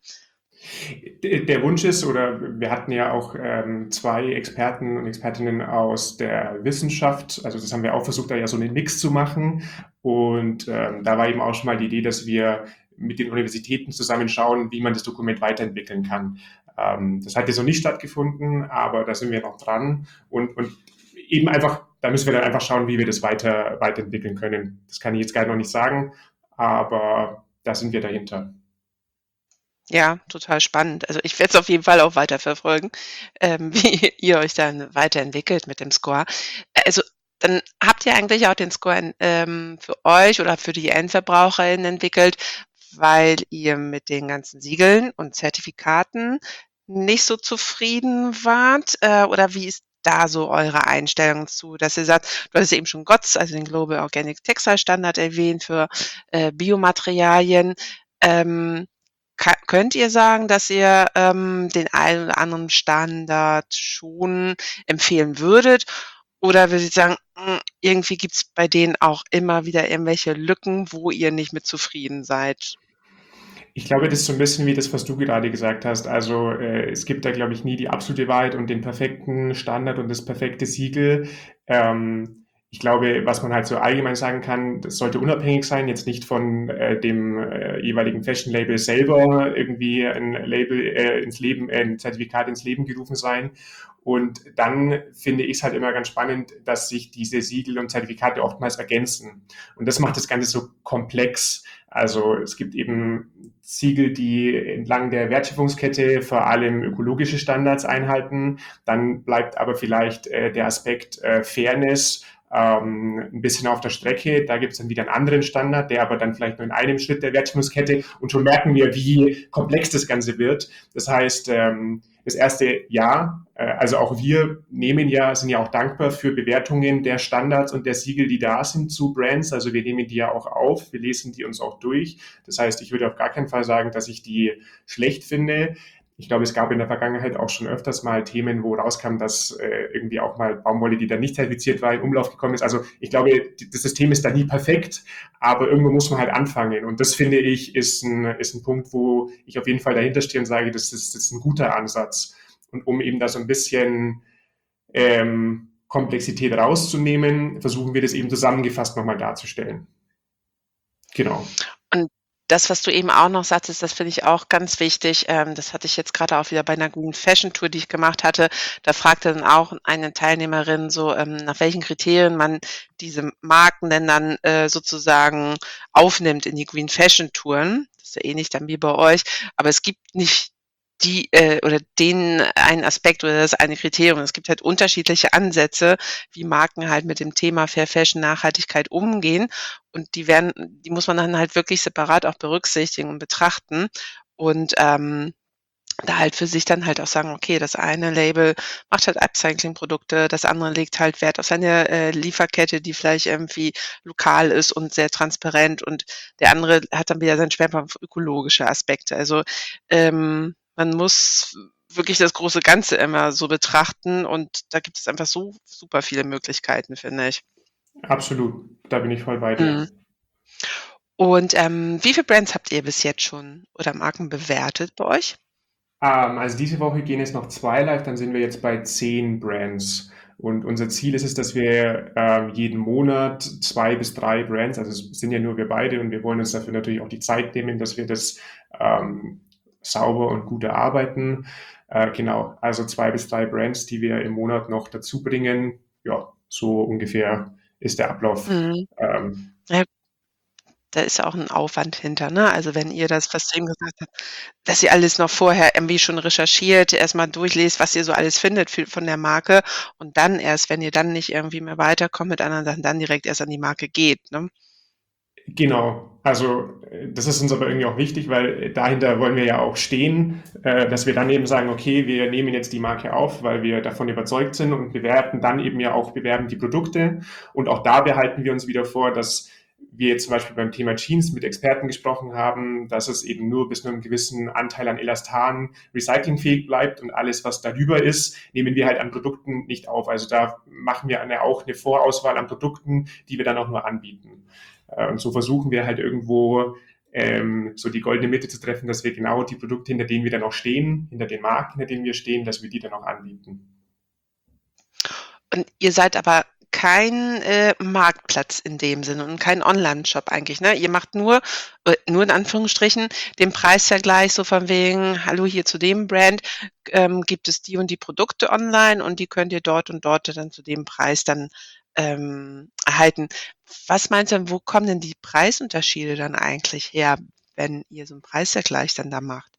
Der Wunsch ist, oder wir hatten ja auch zwei Experten und Expertinnen aus der Wissenschaft, also das haben wir auch versucht, da ja so einen Mix zu machen. Und da war eben auch schon mal die Idee, dass wir mit den Universitäten zusammen schauen, wie man das Dokument weiterentwickeln kann. Das hat jetzt noch nicht stattgefunden, aber da sind wir noch dran. Und eben einfach, da müssen wir dann einfach schauen, wie wir das weiterentwickeln können. Das kann ich jetzt gar noch nicht sagen, aber da sind wir dahinter. Ja, total spannend. Also, ich werde es auf jeden Fall auch weiterverfolgen, wie ihr euch dann weiterentwickelt mit dem Score. Also, dann habt ihr eigentlich auch den Score für euch oder für die EndverbraucherInnen entwickelt, weil ihr mit den ganzen Siegeln und Zertifikaten nicht so zufrieden wart? Oder wie ist da so eure Einstellung zu, dass ihr sagt, du hattest ja eben schon GOTS, also den Global Organic Textile Standard erwähnt für, Biomaterialien. Ähm, könnt ihr sagen, dass ihr, den einen oder anderen Standard schon empfehlen würdet? Oder würdet ihr sagen, irgendwie gibt's bei denen auch immer wieder irgendwelche Lücken, wo ihr nicht mit zufrieden seid? Ich glaube, das ist so ein bisschen wie das, was du gerade gesagt hast. Also es gibt da, glaube ich, nie die absolute Wahrheit und den perfekten Standard und das perfekte Siegel. Ich glaube, was man halt so allgemein sagen kann, das sollte unabhängig sein, jetzt nicht von dem jeweiligen Fashion-Label selber irgendwie ein Label ein Zertifikat ins Leben gerufen sein. Und dann finde ich es halt immer ganz spannend, dass sich diese Siegel und Zertifikate oftmals ergänzen. Und das macht das Ganze so komplex. Also es gibt eben Siegel, die entlang der Wertschöpfungskette vor allem ökologische Standards einhalten. Dann bleibt aber vielleicht der Aspekt Fairness ein bisschen auf der Strecke. Da gibt es dann wieder einen anderen Standard, der aber dann vielleicht nur in einem Schritt der Wertschöpfungskette. Und schon merken wir, wie komplex das Ganze wird. Das heißt, das erste Jahr, also auch wir sind ja auch dankbar für Bewertungen der Standards und der Siegel, die da sind zu Brands. Also wir nehmen die ja auch auf, wir lesen die uns auch durch. Das heißt, ich würde auf gar keinen Fall sagen, dass ich die schlecht finde. Ich glaube, es gab in der Vergangenheit auch schon öfters mal Themen, wo rauskam, dass irgendwie auch mal Baumwolle, die dann nicht zertifiziert war, in Umlauf gekommen ist. Also ich glaube, das System ist da nie perfekt, aber irgendwo muss man halt anfangen. Und das finde ich ist ein Punkt, wo ich auf jeden Fall dahinter stehe und sage, das ist ein guter Ansatz. Und um eben da so ein bisschen Komplexität rauszunehmen, versuchen wir das eben zusammengefasst nochmal darzustellen. Genau. Und das, was du eben auch noch sagtest, das finde ich auch ganz wichtig. Das hatte ich jetzt gerade auch wieder bei einer Green Fashion Tour, die ich gemacht hatte. Da fragte dann auch eine Teilnehmerin so, nach welchen Kriterien man diese Marken denn dann, sozusagen aufnimmt in die Green Fashion Touren. Das ist ja ähnlich dann wie bei euch, aber es gibt nicht die, oder den einen Aspekt oder das eine Kriterium. Es gibt halt unterschiedliche Ansätze, wie Marken halt mit dem Thema Fair Fashion, Nachhaltigkeit umgehen. Und die muss man dann halt wirklich separat auch berücksichtigen und betrachten. Und da halt für sich dann halt auch sagen, okay, das eine Label macht halt Upcycling-Produkte, das andere legt halt Wert auf seine Lieferkette, die vielleicht irgendwie lokal ist und sehr transparent und der andere hat dann wieder seinen Schwerpunkt auf ökologische Aspekte. Also man muss wirklich das große Ganze immer so betrachten und da gibt es einfach so super viele Möglichkeiten, finde ich. Absolut, da bin ich voll bei Mhm. dir. Und, wie viele Brands habt ihr bis jetzt schon oder Marken bewertet bei euch? Also diese Woche gehen jetzt noch 2 live, dann sind wir jetzt bei 10 Brands. Und unser Ziel ist es, dass wir jeden Monat 2 bis 3 Brands, also es sind ja nur wir beide und wir wollen uns dafür natürlich auch die Zeit nehmen, dass wir das ähm, sauber und gut erarbeiten. Genau, also 2 bis 3 Brands, die wir im Monat noch dazu bringen. Ja, so ungefähr ist der Ablauf. Mhm. Ähm, Ja, da ist ja auch 'n Aufwand hinter, ne? Also, wenn ihr das, was du eben gesagt hast, dass ihr alles noch vorher irgendwie schon recherchiert, erst mal durchlest, was ihr so alles findet von der Marke und dann erst, wenn ihr dann nicht irgendwie mehr weiterkommt mit anderen Sachen, dann direkt erst an die Marke geht, ne? Genau, also das ist uns aber irgendwie auch wichtig, weil dahinter wollen wir ja auch stehen, dass wir dann eben sagen, okay, wir nehmen jetzt die Marke auf, weil wir davon überzeugt sind und bewerben dann eben ja auch bewerben die Produkte. Und auch da behalten wir uns wieder vor, dass wir jetzt zum Beispiel beim Thema Jeans mit Experten gesprochen haben, dass es eben nur bis zu einem gewissen Anteil an Elastan recyclingfähig bleibt und alles, was darüber ist, nehmen wir halt an Produkten nicht auf. Also da machen wir auch eine Vorauswahl an Produkten, die wir dann auch nur anbieten. Und so versuchen wir halt irgendwo so die goldene Mitte zu treffen, dass wir genau die Produkte, hinter denen wir dann auch stehen, hinter den Marken, hinter denen wir stehen, dass wir die dann auch anbieten. Und ihr seid aber kein, Marktplatz in dem Sinne und kein Onlineshop eigentlich, ne? Ihr macht nur in Anführungsstrichen den Preisvergleich so von wegen: „Hallo, hier zu dem Brand, gibt es die und die Produkte online und die könnt ihr dort und dort dann zu dem Preis dann, erhalten.“ Was meinst du denn, wo kommen denn die Preisunterschiede dann eigentlich her, wenn ihr so 'n Preisvergleich dann da macht?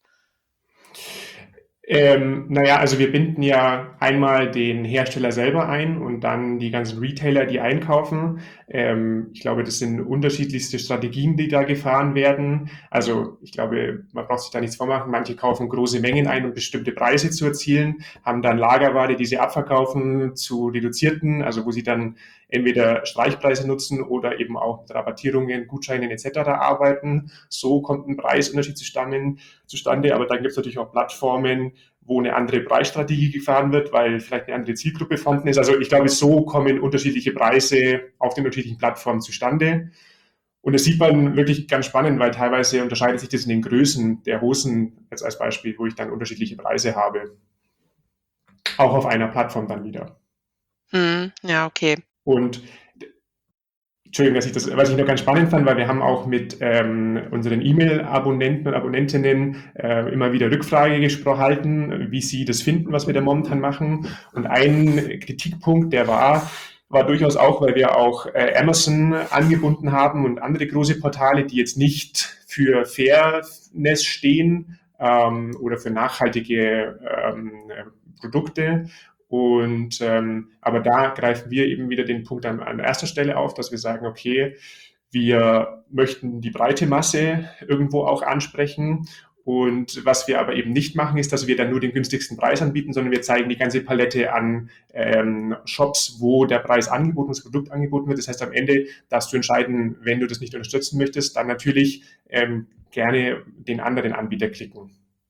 Naja, also wir binden ja einmal den Hersteller selber ein und dann die ganzen Retailer, die einkaufen. Ich glaube, das sind unterschiedlichste Strategien, die da gefahren werden. Also ich glaube, man braucht sich da nichts vormachen. Manche kaufen große Mengen ein, um bestimmte Preise zu erzielen, haben dann Lagerware, die sie abverkaufen zu reduzierten, also wo sie dann entweder Streichpreise nutzen oder eben auch mit Rabattierungen, Gutscheinen etc. arbeiten. So kommt ein Preisunterschied zustande. Aber dann gibt es natürlich auch Plattformen, wo eine andere Preisstrategie gefahren wird, weil vielleicht eine andere Zielgruppe vorhanden ist. Also ich glaube, so kommen unterschiedliche Preise auf den unterschiedlichen Plattformen zustande. Und das sieht man wirklich ganz spannend, weil teilweise unterscheidet sich das in den Größen der Hosen, jetzt als Beispiel, wo ich dann unterschiedliche Preise habe. Auch auf einer Plattform dann wieder. Mhm, ja, okay. Und Entschuldigung, dass ich das, was ich noch ganz spannend fand, weil wir haben auch mit unseren E-Mail-Abonnenten und Abonnentinnen immer wieder Rückfrage gesprochen, wie sie das finden, was wir da momentan machen. Und ein Kritikpunkt, der war durchaus auch, weil wir auch Amazon angebunden haben und andere große Portale, die jetzt nicht für Fairness stehen oder für nachhaltige Produkte. Und aber da greifen wir eben wieder den Punkt an erster Stelle auf, dass wir sagen, okay, wir möchten die breite Masse irgendwo auch ansprechen. Und was wir aber eben nicht machen, ist, dass wir dann nur den günstigsten Preis anbieten, sondern wir zeigen die ganze Palette an Shops, wo der Preis angeboten, das Produkt angeboten wird. Das heißt, am Ende darfst du entscheiden, wenn du das nicht unterstützen möchtest, dann natürlich gerne den anderen Anbieter klicken.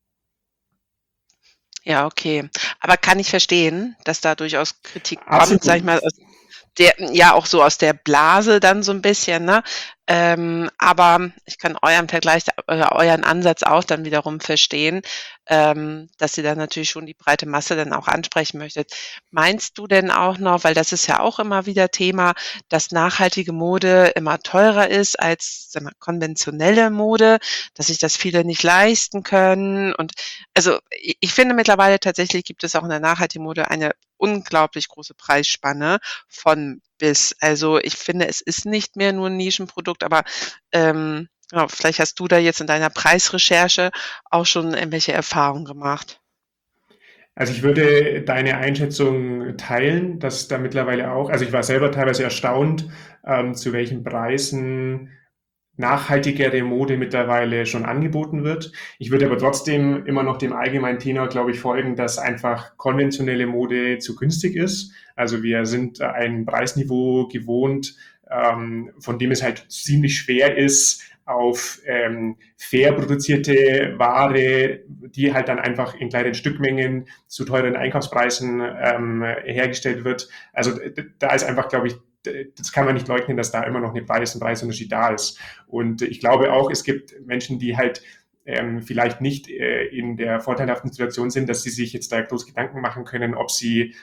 Ja, okay. Aber kann ich verstehen, dass da durchaus Kritik kommt, sage ich Absolut. mal, der ja, auch so aus der Blase dann so 'n bisschen, ne? Aber ich kann euren Vergleich oder euren Ansatz auch dann wiederum verstehen, dass ihr dann natürlich schon die breite Masse dann auch ansprechen möchtet. Meinst du denn auch noch, weil das ist ja auch immer wieder Thema, dass nachhaltige Mode immer teurer ist als, sage mal, konventionelle Mode, dass sich das viele nicht leisten können und also, ich finde mittlerweile tatsächlich gibt es auch in der nachhaltigen Mode eine unglaublich große Preisspanne von bis. Also, ich finde, es ist nicht mehr nur 'n Nischenprodukt, aber, genau, vielleicht hast du da jetzt in deiner Preisrecherche auch schon irgendwelche Erfahrungen gemacht. Also ich würde deine Einschätzung teilen, dass da mittlerweile auch, also ich war selber teilweise erstaunt, zu welchen Preisen nachhaltigere Mode mittlerweile schon angeboten wird. Ich würde aber trotzdem immer noch dem allgemeinen Tenor, glaube ich, folgen, dass einfach konventionelle Mode zu günstig ist. Also wir sind ein Preisniveau gewohnt, von dem es halt ziemlich schwer ist, auf fair produzierte Ware, die halt dann einfach in kleinen Stückmengen zu teuren Einkaufspreisen hergestellt wird. Also da ist einfach, glaube ich, das kann man nicht leugnen, dass da immer noch ein Preisunterschied da ist. Und ich glaube auch, es gibt Menschen, die halt vielleicht nicht in der vorteilhaften Situation sind, dass sie sich jetzt da groß Gedanken machen können, ob sie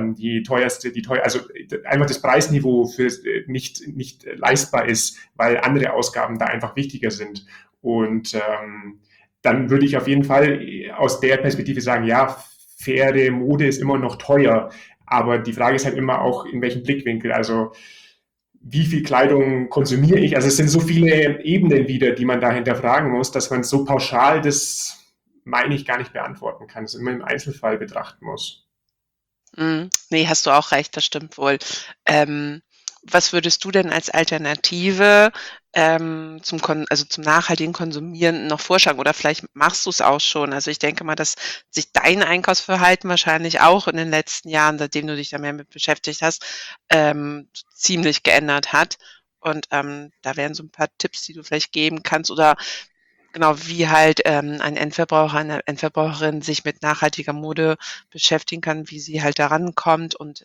also einfach das Preisniveau für nicht leistbar ist, weil andere Ausgaben da einfach wichtiger sind. Und dann würde ich auf jeden Fall aus der Perspektive sagen, ja, faire Mode ist immer noch teuer. Aber die Frage ist halt immer auch, in welchem Blickwinkel. Also wie viel Kleidung konsumiere ich? Also es sind so viele Ebenen wieder, die man da hinterfragen muss, dass man so pauschal das, meine ich, gar nicht beantworten kann, es immer im Einzelfall betrachten muss. Ne, hast du auch recht, das stimmt wohl. Was würdest du denn als Alternative, zum nachhaltigen Konsumieren noch vorschlagen? Oder vielleicht machst du es auch schon. Also, ich denke mal, dass sich dein Einkaufsverhalten wahrscheinlich auch in den letzten Jahren, seitdem du dich da mehr mit beschäftigt hast, ziemlich geändert hat. Und, da wären so ein paar Tipps, die du vielleicht geben kannst oder genau, wie halt, ein Endverbraucher, eine Endverbraucherin sich mit nachhaltiger Mode beschäftigen kann, wie sie halt da rankommt und,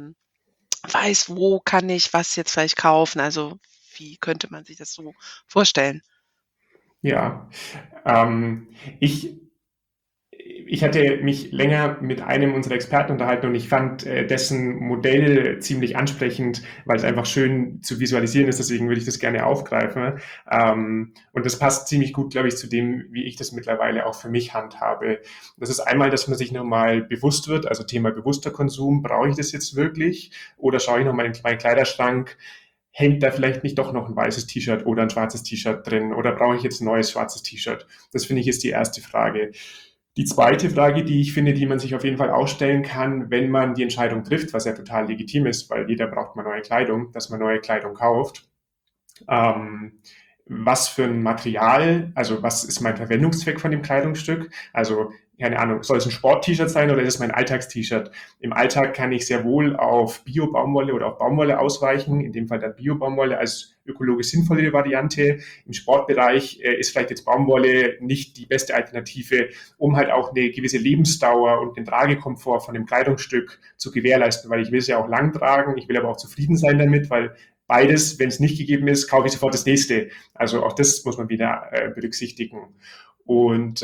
weiß, wo kann ich was jetzt vielleicht kaufen? Also, wie könnte man sich das so vorstellen? Ja, ich ich hatte mich länger mit einem unserer Experten unterhalten und ich fand dessen Modell ziemlich ansprechend, weil es einfach schön zu visualisieren ist. Deswegen würde ich das gerne aufgreifen. Und das passt ziemlich gut, glaube ich, zu dem, wie ich das mittlerweile auch für mich handhabe. Das ist einmal, dass man sich nochmal bewusst wird, also Thema bewusster Konsum, brauche ich das jetzt wirklich? Oder schaue ich nochmal in meinen Kleiderschrank, hängt da vielleicht nicht doch noch ein weißes T-Shirt oder ein schwarzes T-Shirt drin? Oder brauche ich jetzt ein neues schwarzes T-Shirt? Das finde ich ist die erste Frage. Die zweite Frage, die ich finde, die man sich auf jeden Fall auch stellen kann, wenn man die Entscheidung trifft, was ja total legitim ist, weil jeder braucht mal neue Kleidung, dass man neue Kleidung kauft. Ähm, Was für ein Material, also was ist mein Verwendungszweck von dem Kleidungsstück? Also, keine Ahnung, soll es ein Sport-T-Shirt sein oder ist es mein Alltags-T-Shirt? Im Alltag kann ich sehr wohl auf Bio-Baumwolle oder auf Baumwolle ausweichen, in dem Fall dann Bio-Baumwolle als ökologisch sinnvollere Variante. Im Sportbereich ist vielleicht jetzt Baumwolle nicht die beste Alternative, um halt auch eine gewisse Lebensdauer und den Tragekomfort von dem Kleidungsstück zu gewährleisten, weil ich will es ja auch lang tragen, ich will aber auch zufrieden sein damit, weil beides, wenn es nicht gegeben ist, kaufe ich sofort das nächste. Also auch das muss man wieder berücksichtigen. Und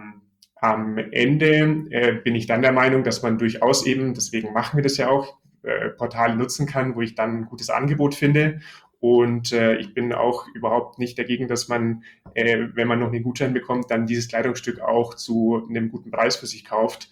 am Ende bin ich dann der Meinung, dass man durchaus eben, deswegen machen wir das ja auch, Portale nutzen kann, wo ich dann ein gutes Angebot finde. Und ich bin auch überhaupt nicht dagegen, dass man, wenn man noch einen Gutschein bekommt, dann dieses Kleidungsstück auch zu einem guten Preis für sich kauft.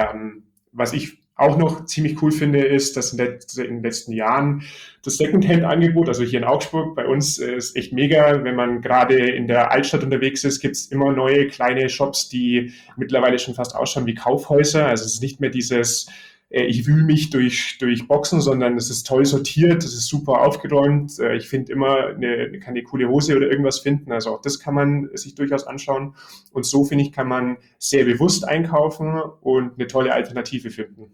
Was ich auch noch ziemlich cool finde, ist, dass in den letzten Jahren das Secondhand-Angebot, also hier in Augsburg, bei uns ist echt mega. Wenn man gerade in der Altstadt unterwegs ist, gibt es immer neue kleine Shops, die mittlerweile schon fast ausschauen wie Kaufhäuser. Also es ist nicht mehr dieses, ich wühle mich durch Boxen, sondern es ist toll sortiert, es ist super aufgeräumt. Ich finde immer, kann eine coole Hose oder irgendwas finden. Also auch das kann man sich durchaus anschauen. Und so, finde ich, kann man sehr bewusst einkaufen und eine tolle Alternative finden.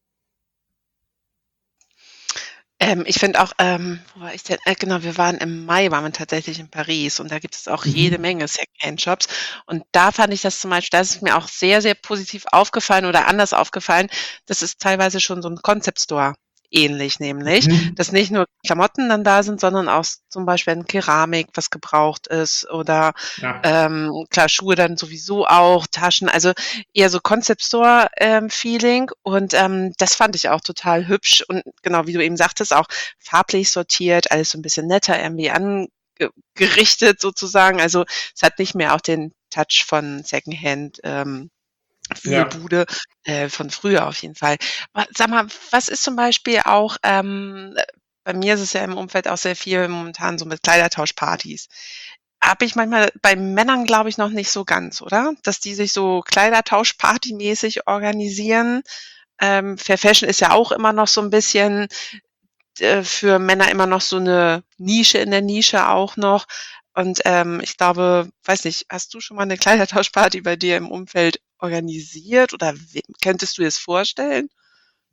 Ich finde auch, wo war ich denn? Genau, waren wir tatsächlich in Paris und da gibt es auch jede Mhm. Menge Secondhand-Shops. Und da fand ich das zum Beispiel, da ist es mir auch sehr, sehr positiv aufgefallen oder anders aufgefallen. Das ist teilweise schon so ein Concept Store ähnlich, nämlich, Mhm. dass nicht nur Klamotten dann da sind, sondern auch zum Beispiel ein Keramik, was gebraucht ist oder Ja, klar, Schuhe dann sowieso auch, Taschen, also eher so Concept Store, Feeling und, das fand ich auch total hübsch und genau, wie du eben sagtest, auch farblich sortiert, alles so 'n bisschen netter irgendwie gerichtet sozusagen. Also, es hat nicht mehr auch den Touch von Secondhand, ja. Wühlbude, von früher auf jeden Fall. Wa Sag mal, was ist zum Beispiel auch, bei mir ist es ja im Umfeld auch sehr viel momentan so mit Kleidertauschpartys. Habe ich manchmal bei Männern, glaube ich, noch nicht so ganz, oder? Dass die sich so Kleidertausch-partymäßig organisieren. Fair Fashion ist ja auch immer noch so 'n bisschen, für Männer immer noch so 'ne Nische in der Nische auch noch. Und, ich glaube weiß nicht, hast du schon mal 'ne Kleidertauschparty bei dir im Umfeld organisiert oder könntest du dir das vorstellen?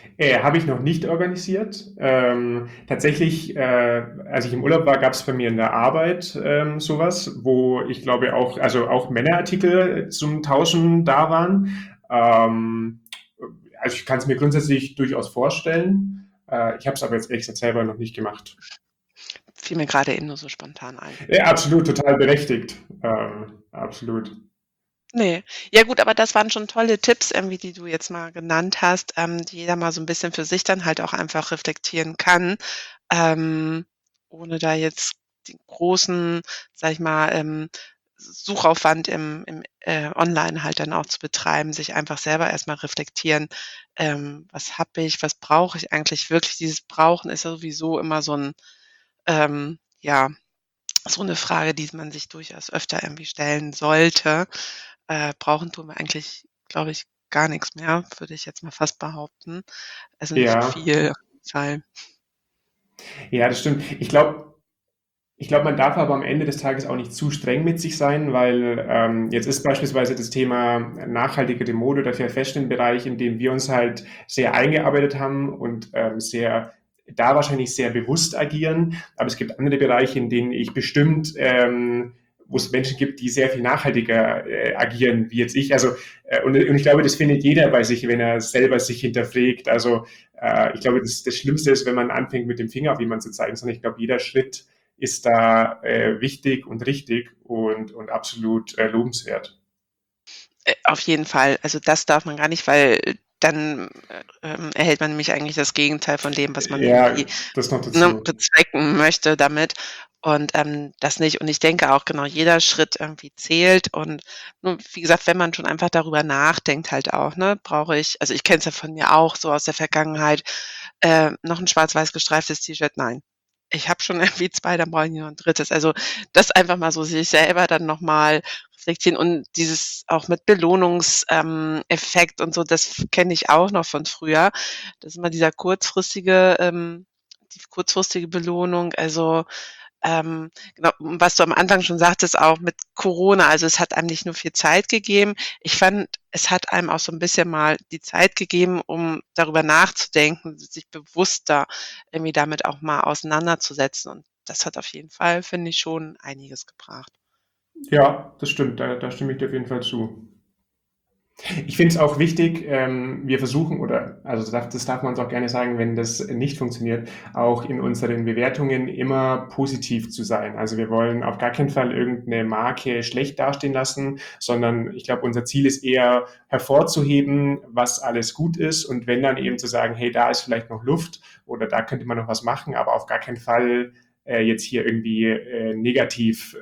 Habe ich noch nicht organisiert. Tatsächlich, als ich im Urlaub war, gab es bei mir in der Arbeit sowas, wo ich glaube auch, also auch Männerartikel zum Tauschen da waren. Ähm, also ich kann es mir grundsätzlich durchaus vorstellen. Ich habe es aber jetzt ehrlich gesagt selber noch nicht gemacht. Fiel mir gerade eben nur so spontan ein. Ja, absolut, total berechtigt. Absolut. Ne. Ja gut, aber das waren schon tolle Tipps irgendwie, die du jetzt mal genannt hast, die jeder mal so 'n bisschen für sich dann halt auch einfach reflektieren kann, ähm, ohne da jetzt den großen, sage ich mal, Suchaufwand im online halt dann auch zu betreiben, sich einfach selber erst mal reflektieren, „Was habe ich, was brauche ich eigentlich wirklich?“ Dieses Brauchen ist ja sowieso immer so 'n, ja, so 'ne Frage, die man sich durchaus öfter irgendwie stellen sollte. Brauchen tun wir eigentlich, glaube ich, gar nix mehr, würde ich jetzt mal fast behaupten. Also, nicht Ja, viel auf jeden Fall. ja, das stimmt. Ich glaube, man darf aber am Ende des Tages auch nicht zu streng mit sich sein, weil jetzt ist beispielsweise das Thema nachhaltigere Mode oder Fair Fashion Bereich, in dem wir uns halt sehr eingearbeitet haben und sehr da wahrscheinlich sehr bewusst agieren. Aber es gibt andere Bereiche, in denen ich bestimmt, wo es Menschen gibt, die sehr viel nachhaltiger agieren, wie jetzt ich. Also und ich glaube, das findet jeder bei sich, wenn er selber sich hinterfragt. Also ich glaube, das Schlimmste ist, wenn man anfängt, mit dem Finger auf jemanden zu zeigen, sondern ich glaube, jeder Schritt ist da wichtig und richtig und absolut lobenswert. Auf jeden Fall. Also, das darf man gar nicht, weil dann, erhält man nämlich eigentlich das Gegenteil von dem, was man irgendwie, Ja, das noch ne, dazu. bezwecken möchte damit und, das nicht. Und ich denke auch, genau, jeder Schritt irgendwie zählt und nur wie gesagt, wenn man schon einfach darüber nachdenkt halt auch, ne, brauche ich, also, ich kenne es ja von mir auch so aus der Vergangenheit, noch 'n schwarz-weiß gestreiftes T-Shirt? Nein. Ich habe schon irgendwie 2, dann brauche ich noch 'n drittes. Also, das einfach mal so sich selber dann noch mal reflektieren und dieses auch mit Belohnungs Effekt und so, das kenne ich auch noch von früher. Das ist immer dieser kurzfristige die kurzfristige Belohnung. Also, genau, was du am Anfang schon sagtest, auch mit Corona, also, es hat einem nicht nur viel Zeit gegeben. Ich fand, es hat einem auch so 'n bisschen mal die Zeit gegeben, um darüber nachzudenken, sich bewusster irgendwie damit auch mal auseinanderzusetzen. Und das hat auf jeden Fall, finde ich, schon einiges gebracht. Ja, das stimmt, da stimme ich dir auf jeden Fall zu. Ich finde es auch wichtig, wir versuchen oder also das darf man uns auch gerne sagen, wenn das nicht funktioniert, auch in unseren Bewertungen immer positiv zu sein. Also wir wollen auf gar keinen Fall irgendeine Marke schlecht dastehen lassen, sondern ich glaube, unser Ziel ist eher hervorzuheben, was alles gut ist und wenn dann eben zu sagen, hey, da ist vielleicht noch Luft oder da könnte man noch was machen, aber auf gar keinen Fall jetzt hier irgendwie negativ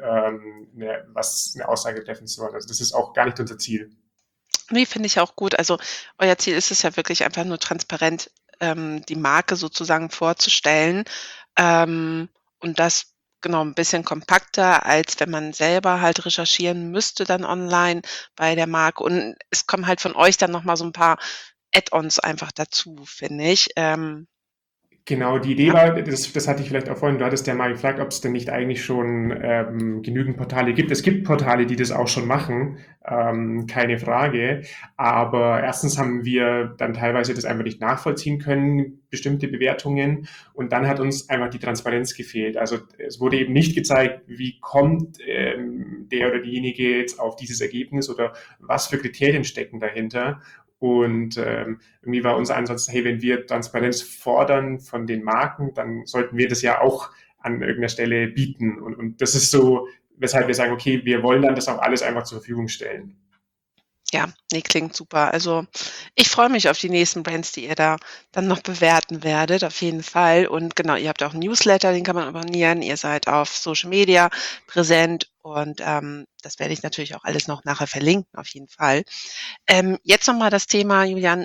eine Aussage treffen zu wollen. Also das ist auch gar nicht unser Ziel. Ne, finde ich auch gut. Also, euer Ziel ist es ja wirklich einfach nur transparent, die Marke sozusagen vorzustellen, ähm, und das genau 'n bisschen kompakter, als wenn man selber halt recherchieren müsste dann online bei der Marke. Und es kommen halt von euch dann noch mal so 'n paar Add-ons einfach dazu, finde ich. Genau, die Idee Ja, war, das hatte ich vielleicht auch vorhin, du hattest ja mal gefragt, ob es denn nicht eigentlich schon genügend Portale gibt. Es gibt Portale, die das auch schon machen, keine Frage. Aber erstens haben wir dann teilweise das einfach nicht nachvollziehen können, bestimmte Bewertungen. Und dann hat uns einfach die Transparenz gefehlt. Also es wurde eben nicht gezeigt, wie kommt der oder diejenige jetzt auf dieses Ergebnis oder was für Kriterien stecken dahinter. Und irgendwie war unser Ansatz, hey, wenn wir Transparenz fordern von den Marken, dann sollten wir das ja auch an irgendeiner Stelle bieten. Und das ist so, weshalb wir sagen, okay, wir wollen dann das auch alles einfach zur Verfügung stellen. ja, ne, klingt super. Also, ich freue mich auf die nächsten Brands, die ihr da dann noch bewerten werdet, auf jeden Fall. Und genau, ihr habt auch 'n Newsletter, den kann man abonnieren. Ihr seid auf Social Media präsent und, das werde ich natürlich auch alles noch nachher verlinken, auf jeden Fall. Jetzt noch mal das Thema, Julian,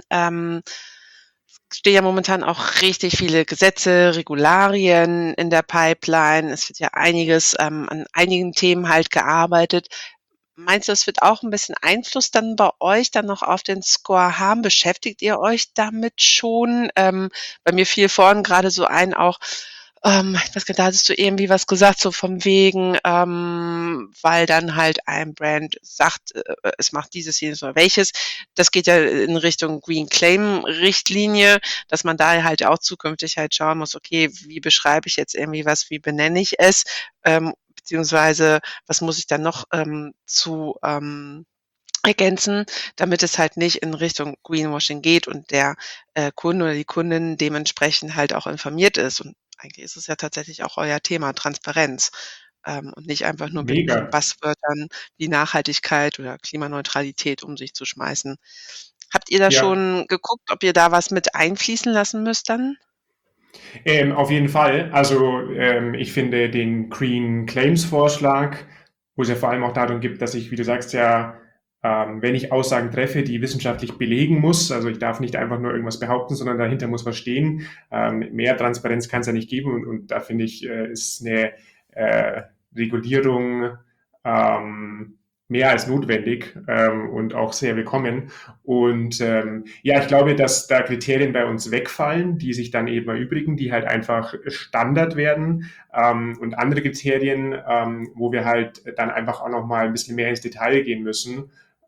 es stehen ja momentan auch richtig viele Gesetze, Regularien in der Pipeline. Es wird ja einiges an einigen Themen halt gearbeitet. Meinst du, es wird auch 'n bisschen Einfluss dann bei euch dann noch auf den Score haben? Beschäftigt ihr euch damit schon? Bei mir fiel vorhin grade so ein auch, Ich weiß gar nicht, da hattest du irgendwie was gesagt, so vom wegen, weil dann halt ein Brand sagt, es macht dieses, jenes oder welches. Das geht ja in Richtung Green Claim Richtlinie, dass man da halt auch zukünftig halt schauen muss, okay, wie beschreibe ich jetzt irgendwie was, wie benenne ich es, beziehungsweise was muss ich dann noch zu ergänzen, damit es halt nicht in Richtung Greenwashing geht und der Kunde oder die Kundin dementsprechend halt auch informiert ist. Und eigentlich ist es ja tatsächlich auch euer Thema, Transparenz, und nicht einfach nur mit Mega. irgendwelchen Buzzwörtern wie Nachhaltigkeit oder Klimaneutralität um sich zu schmeißen. Habt ihr da Ja. schon geguckt, ob ihr da was mit einfließen lassen müsst dann? Auf jeden Fall. Also ich finde den Green Claims Vorschlag, wo es ja vor allem auch darum geht, dass ich, wie du sagst, ja, wenn ich Aussagen treffe, die wissenschaftlich belegen muss, also ich darf nicht einfach nur irgendwas behaupten, sondern dahinter muss was stehen. Mehr Transparenz kann es ja nicht geben und da finde ich, ist eine äh, Regulierung mehr als notwendig und auch sehr willkommen. Und ja, ich glaube, dass da Kriterien bei uns wegfallen, die sich dann eben erübrigen, die halt einfach Standard werden und andere Kriterien, wo wir halt dann einfach auch nochmal ein bisschen mehr ins Detail gehen müssen.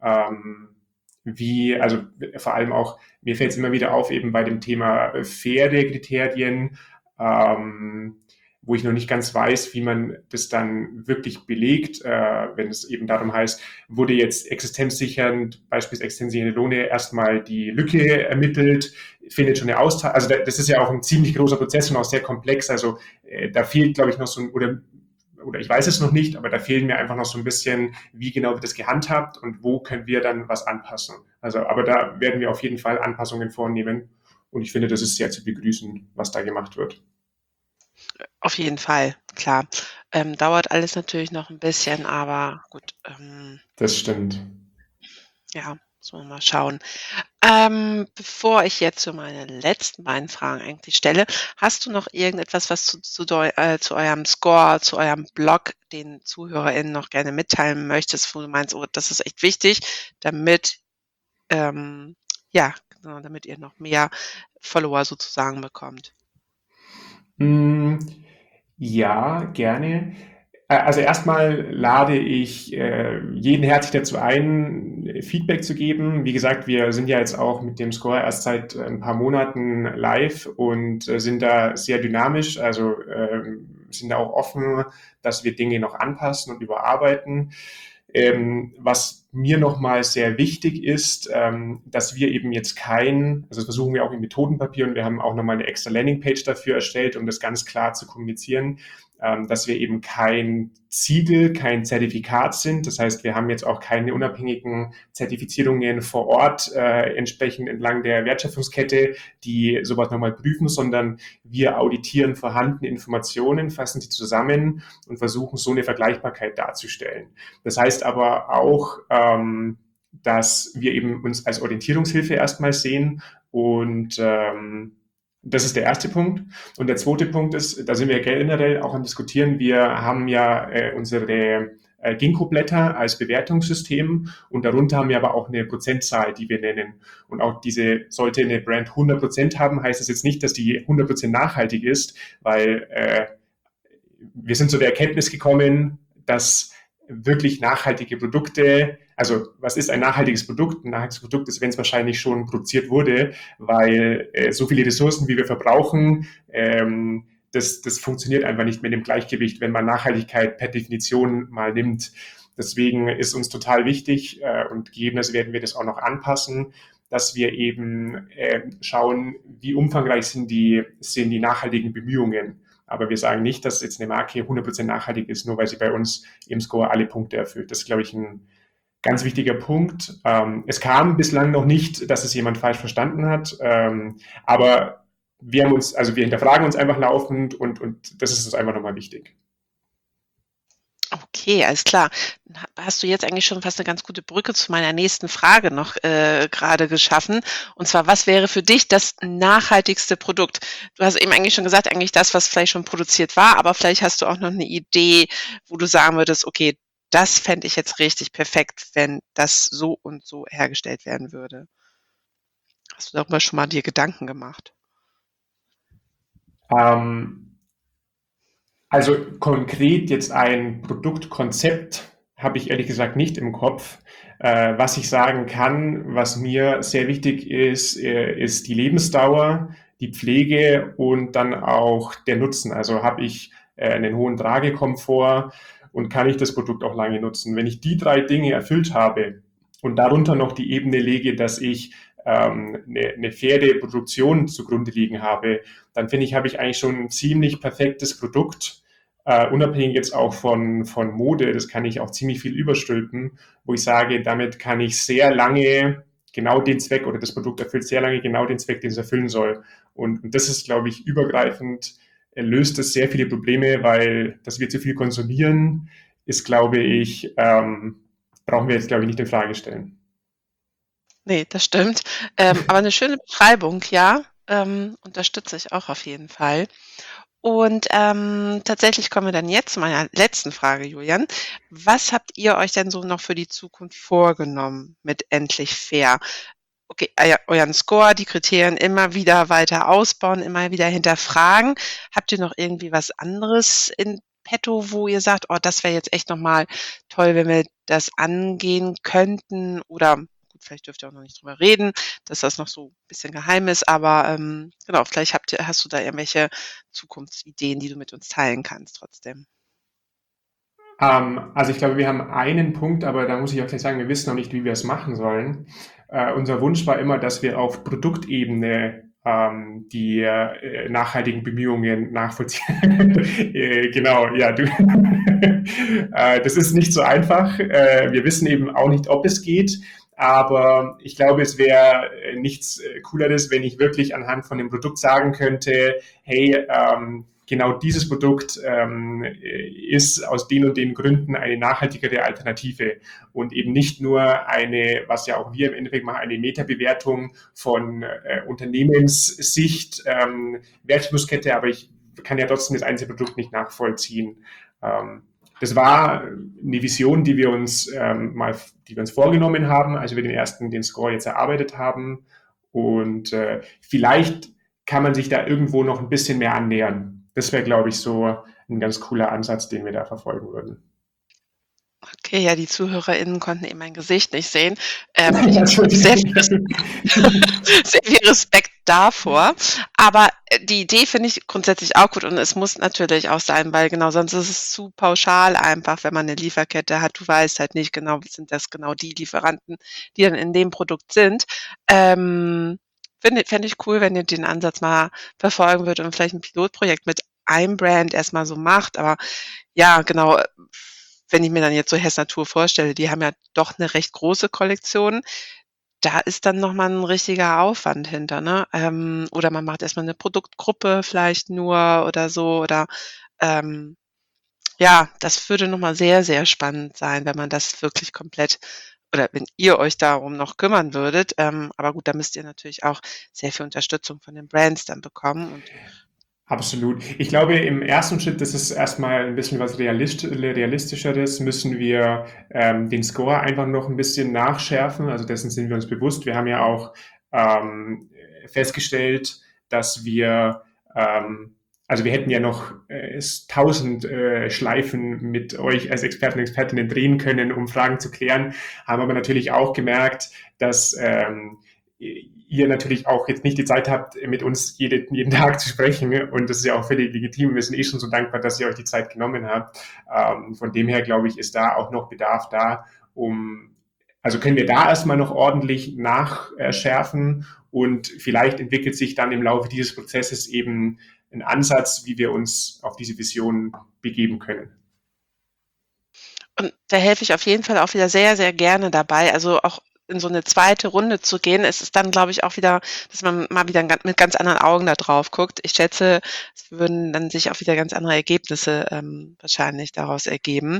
Wie, also vor allem auch, mir fällt es immer wieder auf, eben bei dem Thema faire Kriterien, wo ich noch nicht ganz weiß, wie man das dann wirklich belegt, wenn es eben darum heißt, wurde jetzt existenzsichernd, beispielsweise existenzsichernde Lohne, erstmal die Lücke ermittelt, findet schon eine Austeilung, also das ist ja auch ein ziemlich großer Prozess und auch sehr komplex, also da fehlt, glaube ich, noch so ein, oder ich weiß es noch nicht, aber da fehlen mir einfach noch so ein bisschen, wie genau wird das gehandhabt und wo können wir dann was anpassen. Also, aber da werden wir auf jeden Fall Anpassungen vornehmen und ich finde, das ist sehr zu begrüßen, was da gemacht wird. Auf jeden Fall, klar. Dauert alles natürlich noch ein bisschen, aber gut, Das stimmt. ja, muss man mal schauen. Bevor ich jetzt so meine letzten beiden Fragen eigentlich stelle, hast du noch irgendetwas, was zu eurem Score, zu eurem Blog den ZuhörerInnen noch gerne mitteilen möchtest, wo du meinst, oh, das ist echt wichtig, damit, ja, genau, damit ihr noch mehr Follower sozusagen bekommt? Mm, ja, gerne. Also erstmal lade ich jeden herzlich dazu ein, Feedback zu geben. Wie gesagt, wir sind ja jetzt auch mit dem Score erst seit ein paar Monaten live und sind da sehr dynamisch, also sind da auch offen, dass wir Dinge noch anpassen und überarbeiten. Was mir nochmal sehr wichtig ist, dass wir eben jetzt also das versuchen wir auch im Methodenpapier und wir haben auch nochmal eine extra Landingpage dafür erstellt, um das ganz klar zu kommunizieren, dass wir eben kein Siegel, kein Zertifikat sind. Das heißt, wir haben jetzt auch keine unabhängigen Zertifizierungen vor Ort entsprechend entlang der Wertschöpfungskette, die sowas nochmal prüfen, sondern wir auditieren vorhandene Informationen, fassen sie zusammen und versuchen so eine Vergleichbarkeit darzustellen. Das heißt aber auch, dass wir eben uns als Orientierungshilfe erstmal sehen und das ist der erste Punkt. Und der zweite Punkt ist, da sind wir generell auch am Diskutieren. Wir haben ja unsere Ginkgo-Blätter als Bewertungssystem und darunter haben wir aber auch eine Prozentzahl, die wir nennen. Und auch diese, sollte eine Brand 100% haben, heißt das jetzt nicht, dass die 100% nachhaltig ist, weil wir sind zu der Erkenntnis gekommen, dass wirklich nachhaltige Produkte, also was ist ein nachhaltiges Produkt? Ein nachhaltiges Produkt ist, wenn es wahrscheinlich schon produziert wurde, weil so viele Ressourcen, wie wir verbrauchen, das funktioniert einfach nicht mehr im Gleichgewicht, wenn man Nachhaltigkeit per Definition mal nimmt. Deswegen ist uns total wichtig und gegebenenfalls werden wir das auch noch anpassen, dass wir eben schauen, wie umfangreich sind die nachhaltigen Bemühungen. Aber wir sagen nicht, dass jetzt eine Marke 100% nachhaltig ist, nur weil sie bei uns im Score alle Punkte erfüllt. Das ist, glaube ich, ein ganz wichtiger Punkt. Es kam bislang noch nicht, dass es jemand falsch verstanden hat, aber wir hinterfragen uns einfach laufend und das ist uns einfach nochmal wichtig. Okay, alles klar. Dann hast du jetzt eigentlich schon fast eine ganz gute Brücke zu meiner nächsten Frage noch grade geschaffen. Und zwar, was wäre für dich das nachhaltigste Produkt? Du hast eben eigentlich schon gesagt, eigentlich das, was vielleicht schon produziert war, aber vielleicht hast du auch noch eine Idee, wo du sagen würdest: „Okay, das fände ich jetzt richtig perfekt, wenn das so und so hergestellt werden würde.“ Hast du darüber schon mal dir Gedanken gemacht? Ähm, Also konkret jetzt ein Produktkonzept habe ich ehrlich gesagt nicht im Kopf. Was ich sagen kann, was mir sehr wichtig ist, ist die Lebensdauer, die Pflege und dann auch der Nutzen. Also habe ich einen hohen Tragekomfort und kann ich das Produkt auch lange nutzen. Wenn ich die 3 Dinge erfüllt habe und darunter noch die Ebene lege, dass ich eine faire Produktion zugrunde liegen habe, dann finde ich, habe ich eigentlich schon ein ziemlich perfektes Produkt, unabhängig jetzt auch von Mode, das kann ich auch ziemlich viel überstülpen, wo ich sage, damit kann ich sehr lange genau den Zweck oder das Produkt erfüllt sehr lange genau den Zweck, den es erfüllen soll. Und das ist, glaube ich, übergreifend, löst es sehr viele Probleme, weil dass wir zu viel konsumieren, ist, glaube ich, brauchen wir jetzt, glaube ich, nicht in Frage stellen. Nee, das stimmt. Aber eine schöne Beschreibung, ja, unterstütze ich auch auf jeden Fall. Und, tatsächlich kommen wir dann jetzt zu meiner letzten Frage, Julian. Was habt ihr euch denn so noch für die Zukunft vorgenommen mit Endlich Fair? Okay, euren Score, die Kriterien immer wieder weiter ausbauen, immer wieder hinterfragen. Habt ihr noch irgendwie was anderes in petto, wo ihr sagt: „Oh, das wäre jetzt echt noch mal toll, wenn wir das angehen könnten?“ Oder gut, vielleicht dürft ihr auch noch nicht drüber reden, dass das noch so ein bisschen geheim ist, aber, genau, vielleicht hast du da irgendwelche Zukunftsideen, die du mit uns teilen kannst trotzdem. Also ich glaube, wir haben einen Punkt, aber da muss ich auch gleich sagen, wir wissen noch nicht, wie wir es machen sollen. Unser Wunsch war immer, dass wir auf Produktebene die nachhaltigen Bemühungen nachvollziehen. Genau, ja, du. Das ist nicht so einfach. Wir wissen eben auch nicht, ob es geht. Aber ich glaube, es wäre nichts Cooleres, wenn ich wirklich anhand von dem Produkt sagen könnte, hey, genau dieses Produkt ist aus den und den Gründen eine nachhaltigere Alternative und eben nicht nur eine, was ja auch wir im Endeffekt machen, eine Metabewertung von Unternehmenssicht, Wertschöpfungskette, aber ich kann ja trotzdem das einzelne Produkt nicht nachvollziehen. Das war eine Vision, die wir uns die wir uns vorgenommen haben, als wir den Score jetzt erarbeitet haben. Und vielleicht kann man sich da irgendwo noch ein bisschen mehr annähern. Das wäre, glaube ich, so ein ganz cooler Ansatz, den wir da verfolgen würden. Okay, ja, die ZuhörerInnen konnten eben mein Gesicht nicht sehen. Ich habe sehr Entschuldigung. viel sehr viel Respekt davor. Aber, die Idee finde ich grundsätzlich auch gut und es muss natürlich auch sein, weil genau sonst ist es zu pauschal einfach, wenn man 'ne Lieferkette hat. Du weißt halt nicht genau, sind das genau die Lieferanten, die dann in dem Produkt sind. Fände ich cool, wenn ihr den Ansatz mal verfolgen würdet und vielleicht 'n Pilotprojekt mit einem Brand erst mal so macht. Aber ja, genau, wenn ich mir dann jetzt so Hess Natur vorstelle, die haben ja doch 'ne recht große Kollektion. Da ist dann noch mal 'n richtiger Aufwand hinter, ne? Oder man macht erst mal 'ne Produktgruppe vielleicht nur oder so oder, ähm, ja, das würde noch mal sehr, sehr spannend sein, wenn man das wirklich komplett oder wenn ihr euch darum noch kümmern würdet. Aber gut, da müsst ihr natürlich auch sehr viel Unterstützung von den Brands dann bekommen und Absolut. Ich glaube, im ersten Schritt, das ist erstmal ein bisschen was Realistischeres, müssen wir den Score einfach noch ein bisschen nachschärfen. Also dessen sind wir uns bewusst. Wir haben ja auch festgestellt, dass also wir hätten ja noch 1000 Schleifen mit euch als Experten und Expertinnen drehen können, um Fragen zu klären, haben aber natürlich auch gemerkt, dass ihr natürlich auch jetzt nicht die Zeit habt, mit uns jeden Tag zu sprechen. Und das ist ja auch völlig legitim. Wir sind schon so dankbar, dass ihr euch die Zeit genommen habt. Von dem her, glaube ich, ist da auch noch Bedarf da, also können wir da erstmal noch ordentlich nachschärfen und vielleicht entwickelt sich dann im Laufe dieses Prozesses eben ein Ansatz, wie wir uns auf diese Vision begeben können. und da helfe ich auf jeden Fall auch wieder sehr, sehr gerne dabei. Also, auch in so 'ne zweite Runde zu gehen. Es ist dann, glaube ich, auch wieder, dass man mal wieder mit ganz anderen Augen da drauf guckt. Ich schätze, es würden dann sich auch wieder ganz andere Ergebnisse, wahrscheinlich daraus ergeben.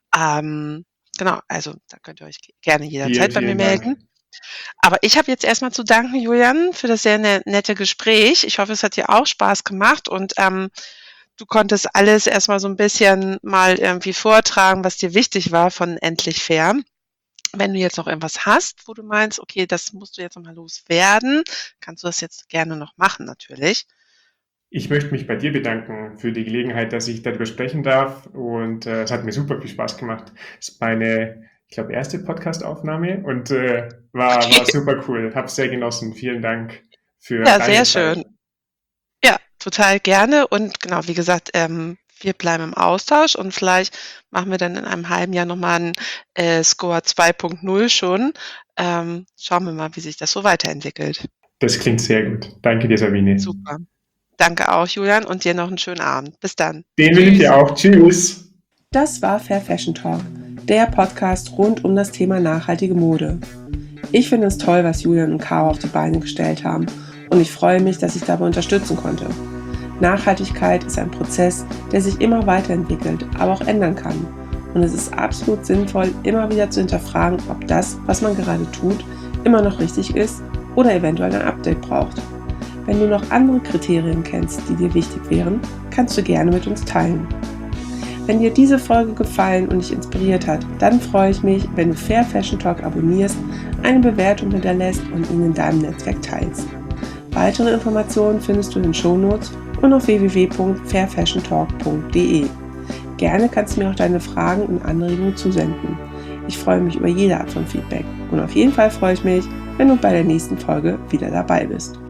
Genau, also, da könnt ihr euch gerne Vielen, jederzeit bei mir vielen Dank. melden. Aber ich habe jetzt erst mal zu danken, Julian, für das sehr nette Gespräch. Ich hoffe, es hat dir auch Spaß gemacht und, du konntest alles erst mal so 'n bisschen mal irgendwie vortragen, was dir wichtig war von Endlich Fair. Wenn du jetzt noch irgendwas hast, wo du meinst: „Okay, das musst du jetzt noch mal loswerden“, kannst du das jetzt gerne noch machen natürlich. Ich möchte mich bei dir bedanken für die Gelegenheit, dass ich darüber sprechen darf und es hat mir super viel Spaß gemacht. Es ist meine, ich glaube, erste Podcast-Aufnahme und war Okay. super cool. Habe es sehr genossen. Vielen Dank für Ja, deine sehr Zeit. schön. Ja, total gerne und genau, wie gesagt, wir bleiben im Austausch und vielleicht machen wir dann in einem halben Jahr noch mal 'n, Score 2.0 schon. Schauen wir mal, wie sich das so weiterentwickelt. Das klingt sehr gut. Danke dir, Sabine. Super. Danke auch, Julian, und dir noch 'n schönen Abend. Bis dann. Den wünsche ich Tschüss. dir auch. Tschüss. Das war Fair Fashion Talk, der Podcast rund um das Thema nachhaltige Mode. Ich finde es toll, was Julian und Caro auf die Beine gestellt haben und ich freue mich, dass ich dabei unterstützen konnte. Nachhaltigkeit ist ein Prozess, der sich immer weiterentwickelt, aber auch ändern kann. Und es ist absolut sinnvoll, immer wieder zu hinterfragen, ob das, was man gerade tut, immer noch richtig ist oder eventuell ein Update braucht. Wenn du noch andere Kriterien kennst, die dir wichtig wären, kannst du gerne mit uns teilen. Wenn dir diese Folge gefallen und dich inspiriert hat, dann freue ich mich, wenn du Fair Fashion Talk abonnierst, eine Bewertung hinterlässt und ihn in deinem Netzwerk teilst. Weitere Informationen findest du in den Shownotes und auf www.fairfashiontalk.de. Gerne kannst du mir auch deine Fragen und Anregungen zusenden. Ich freue mich über jede Art von Feedback und auf jeden Fall freue ich mich, wenn du bei der nächsten Folge wieder dabei bist.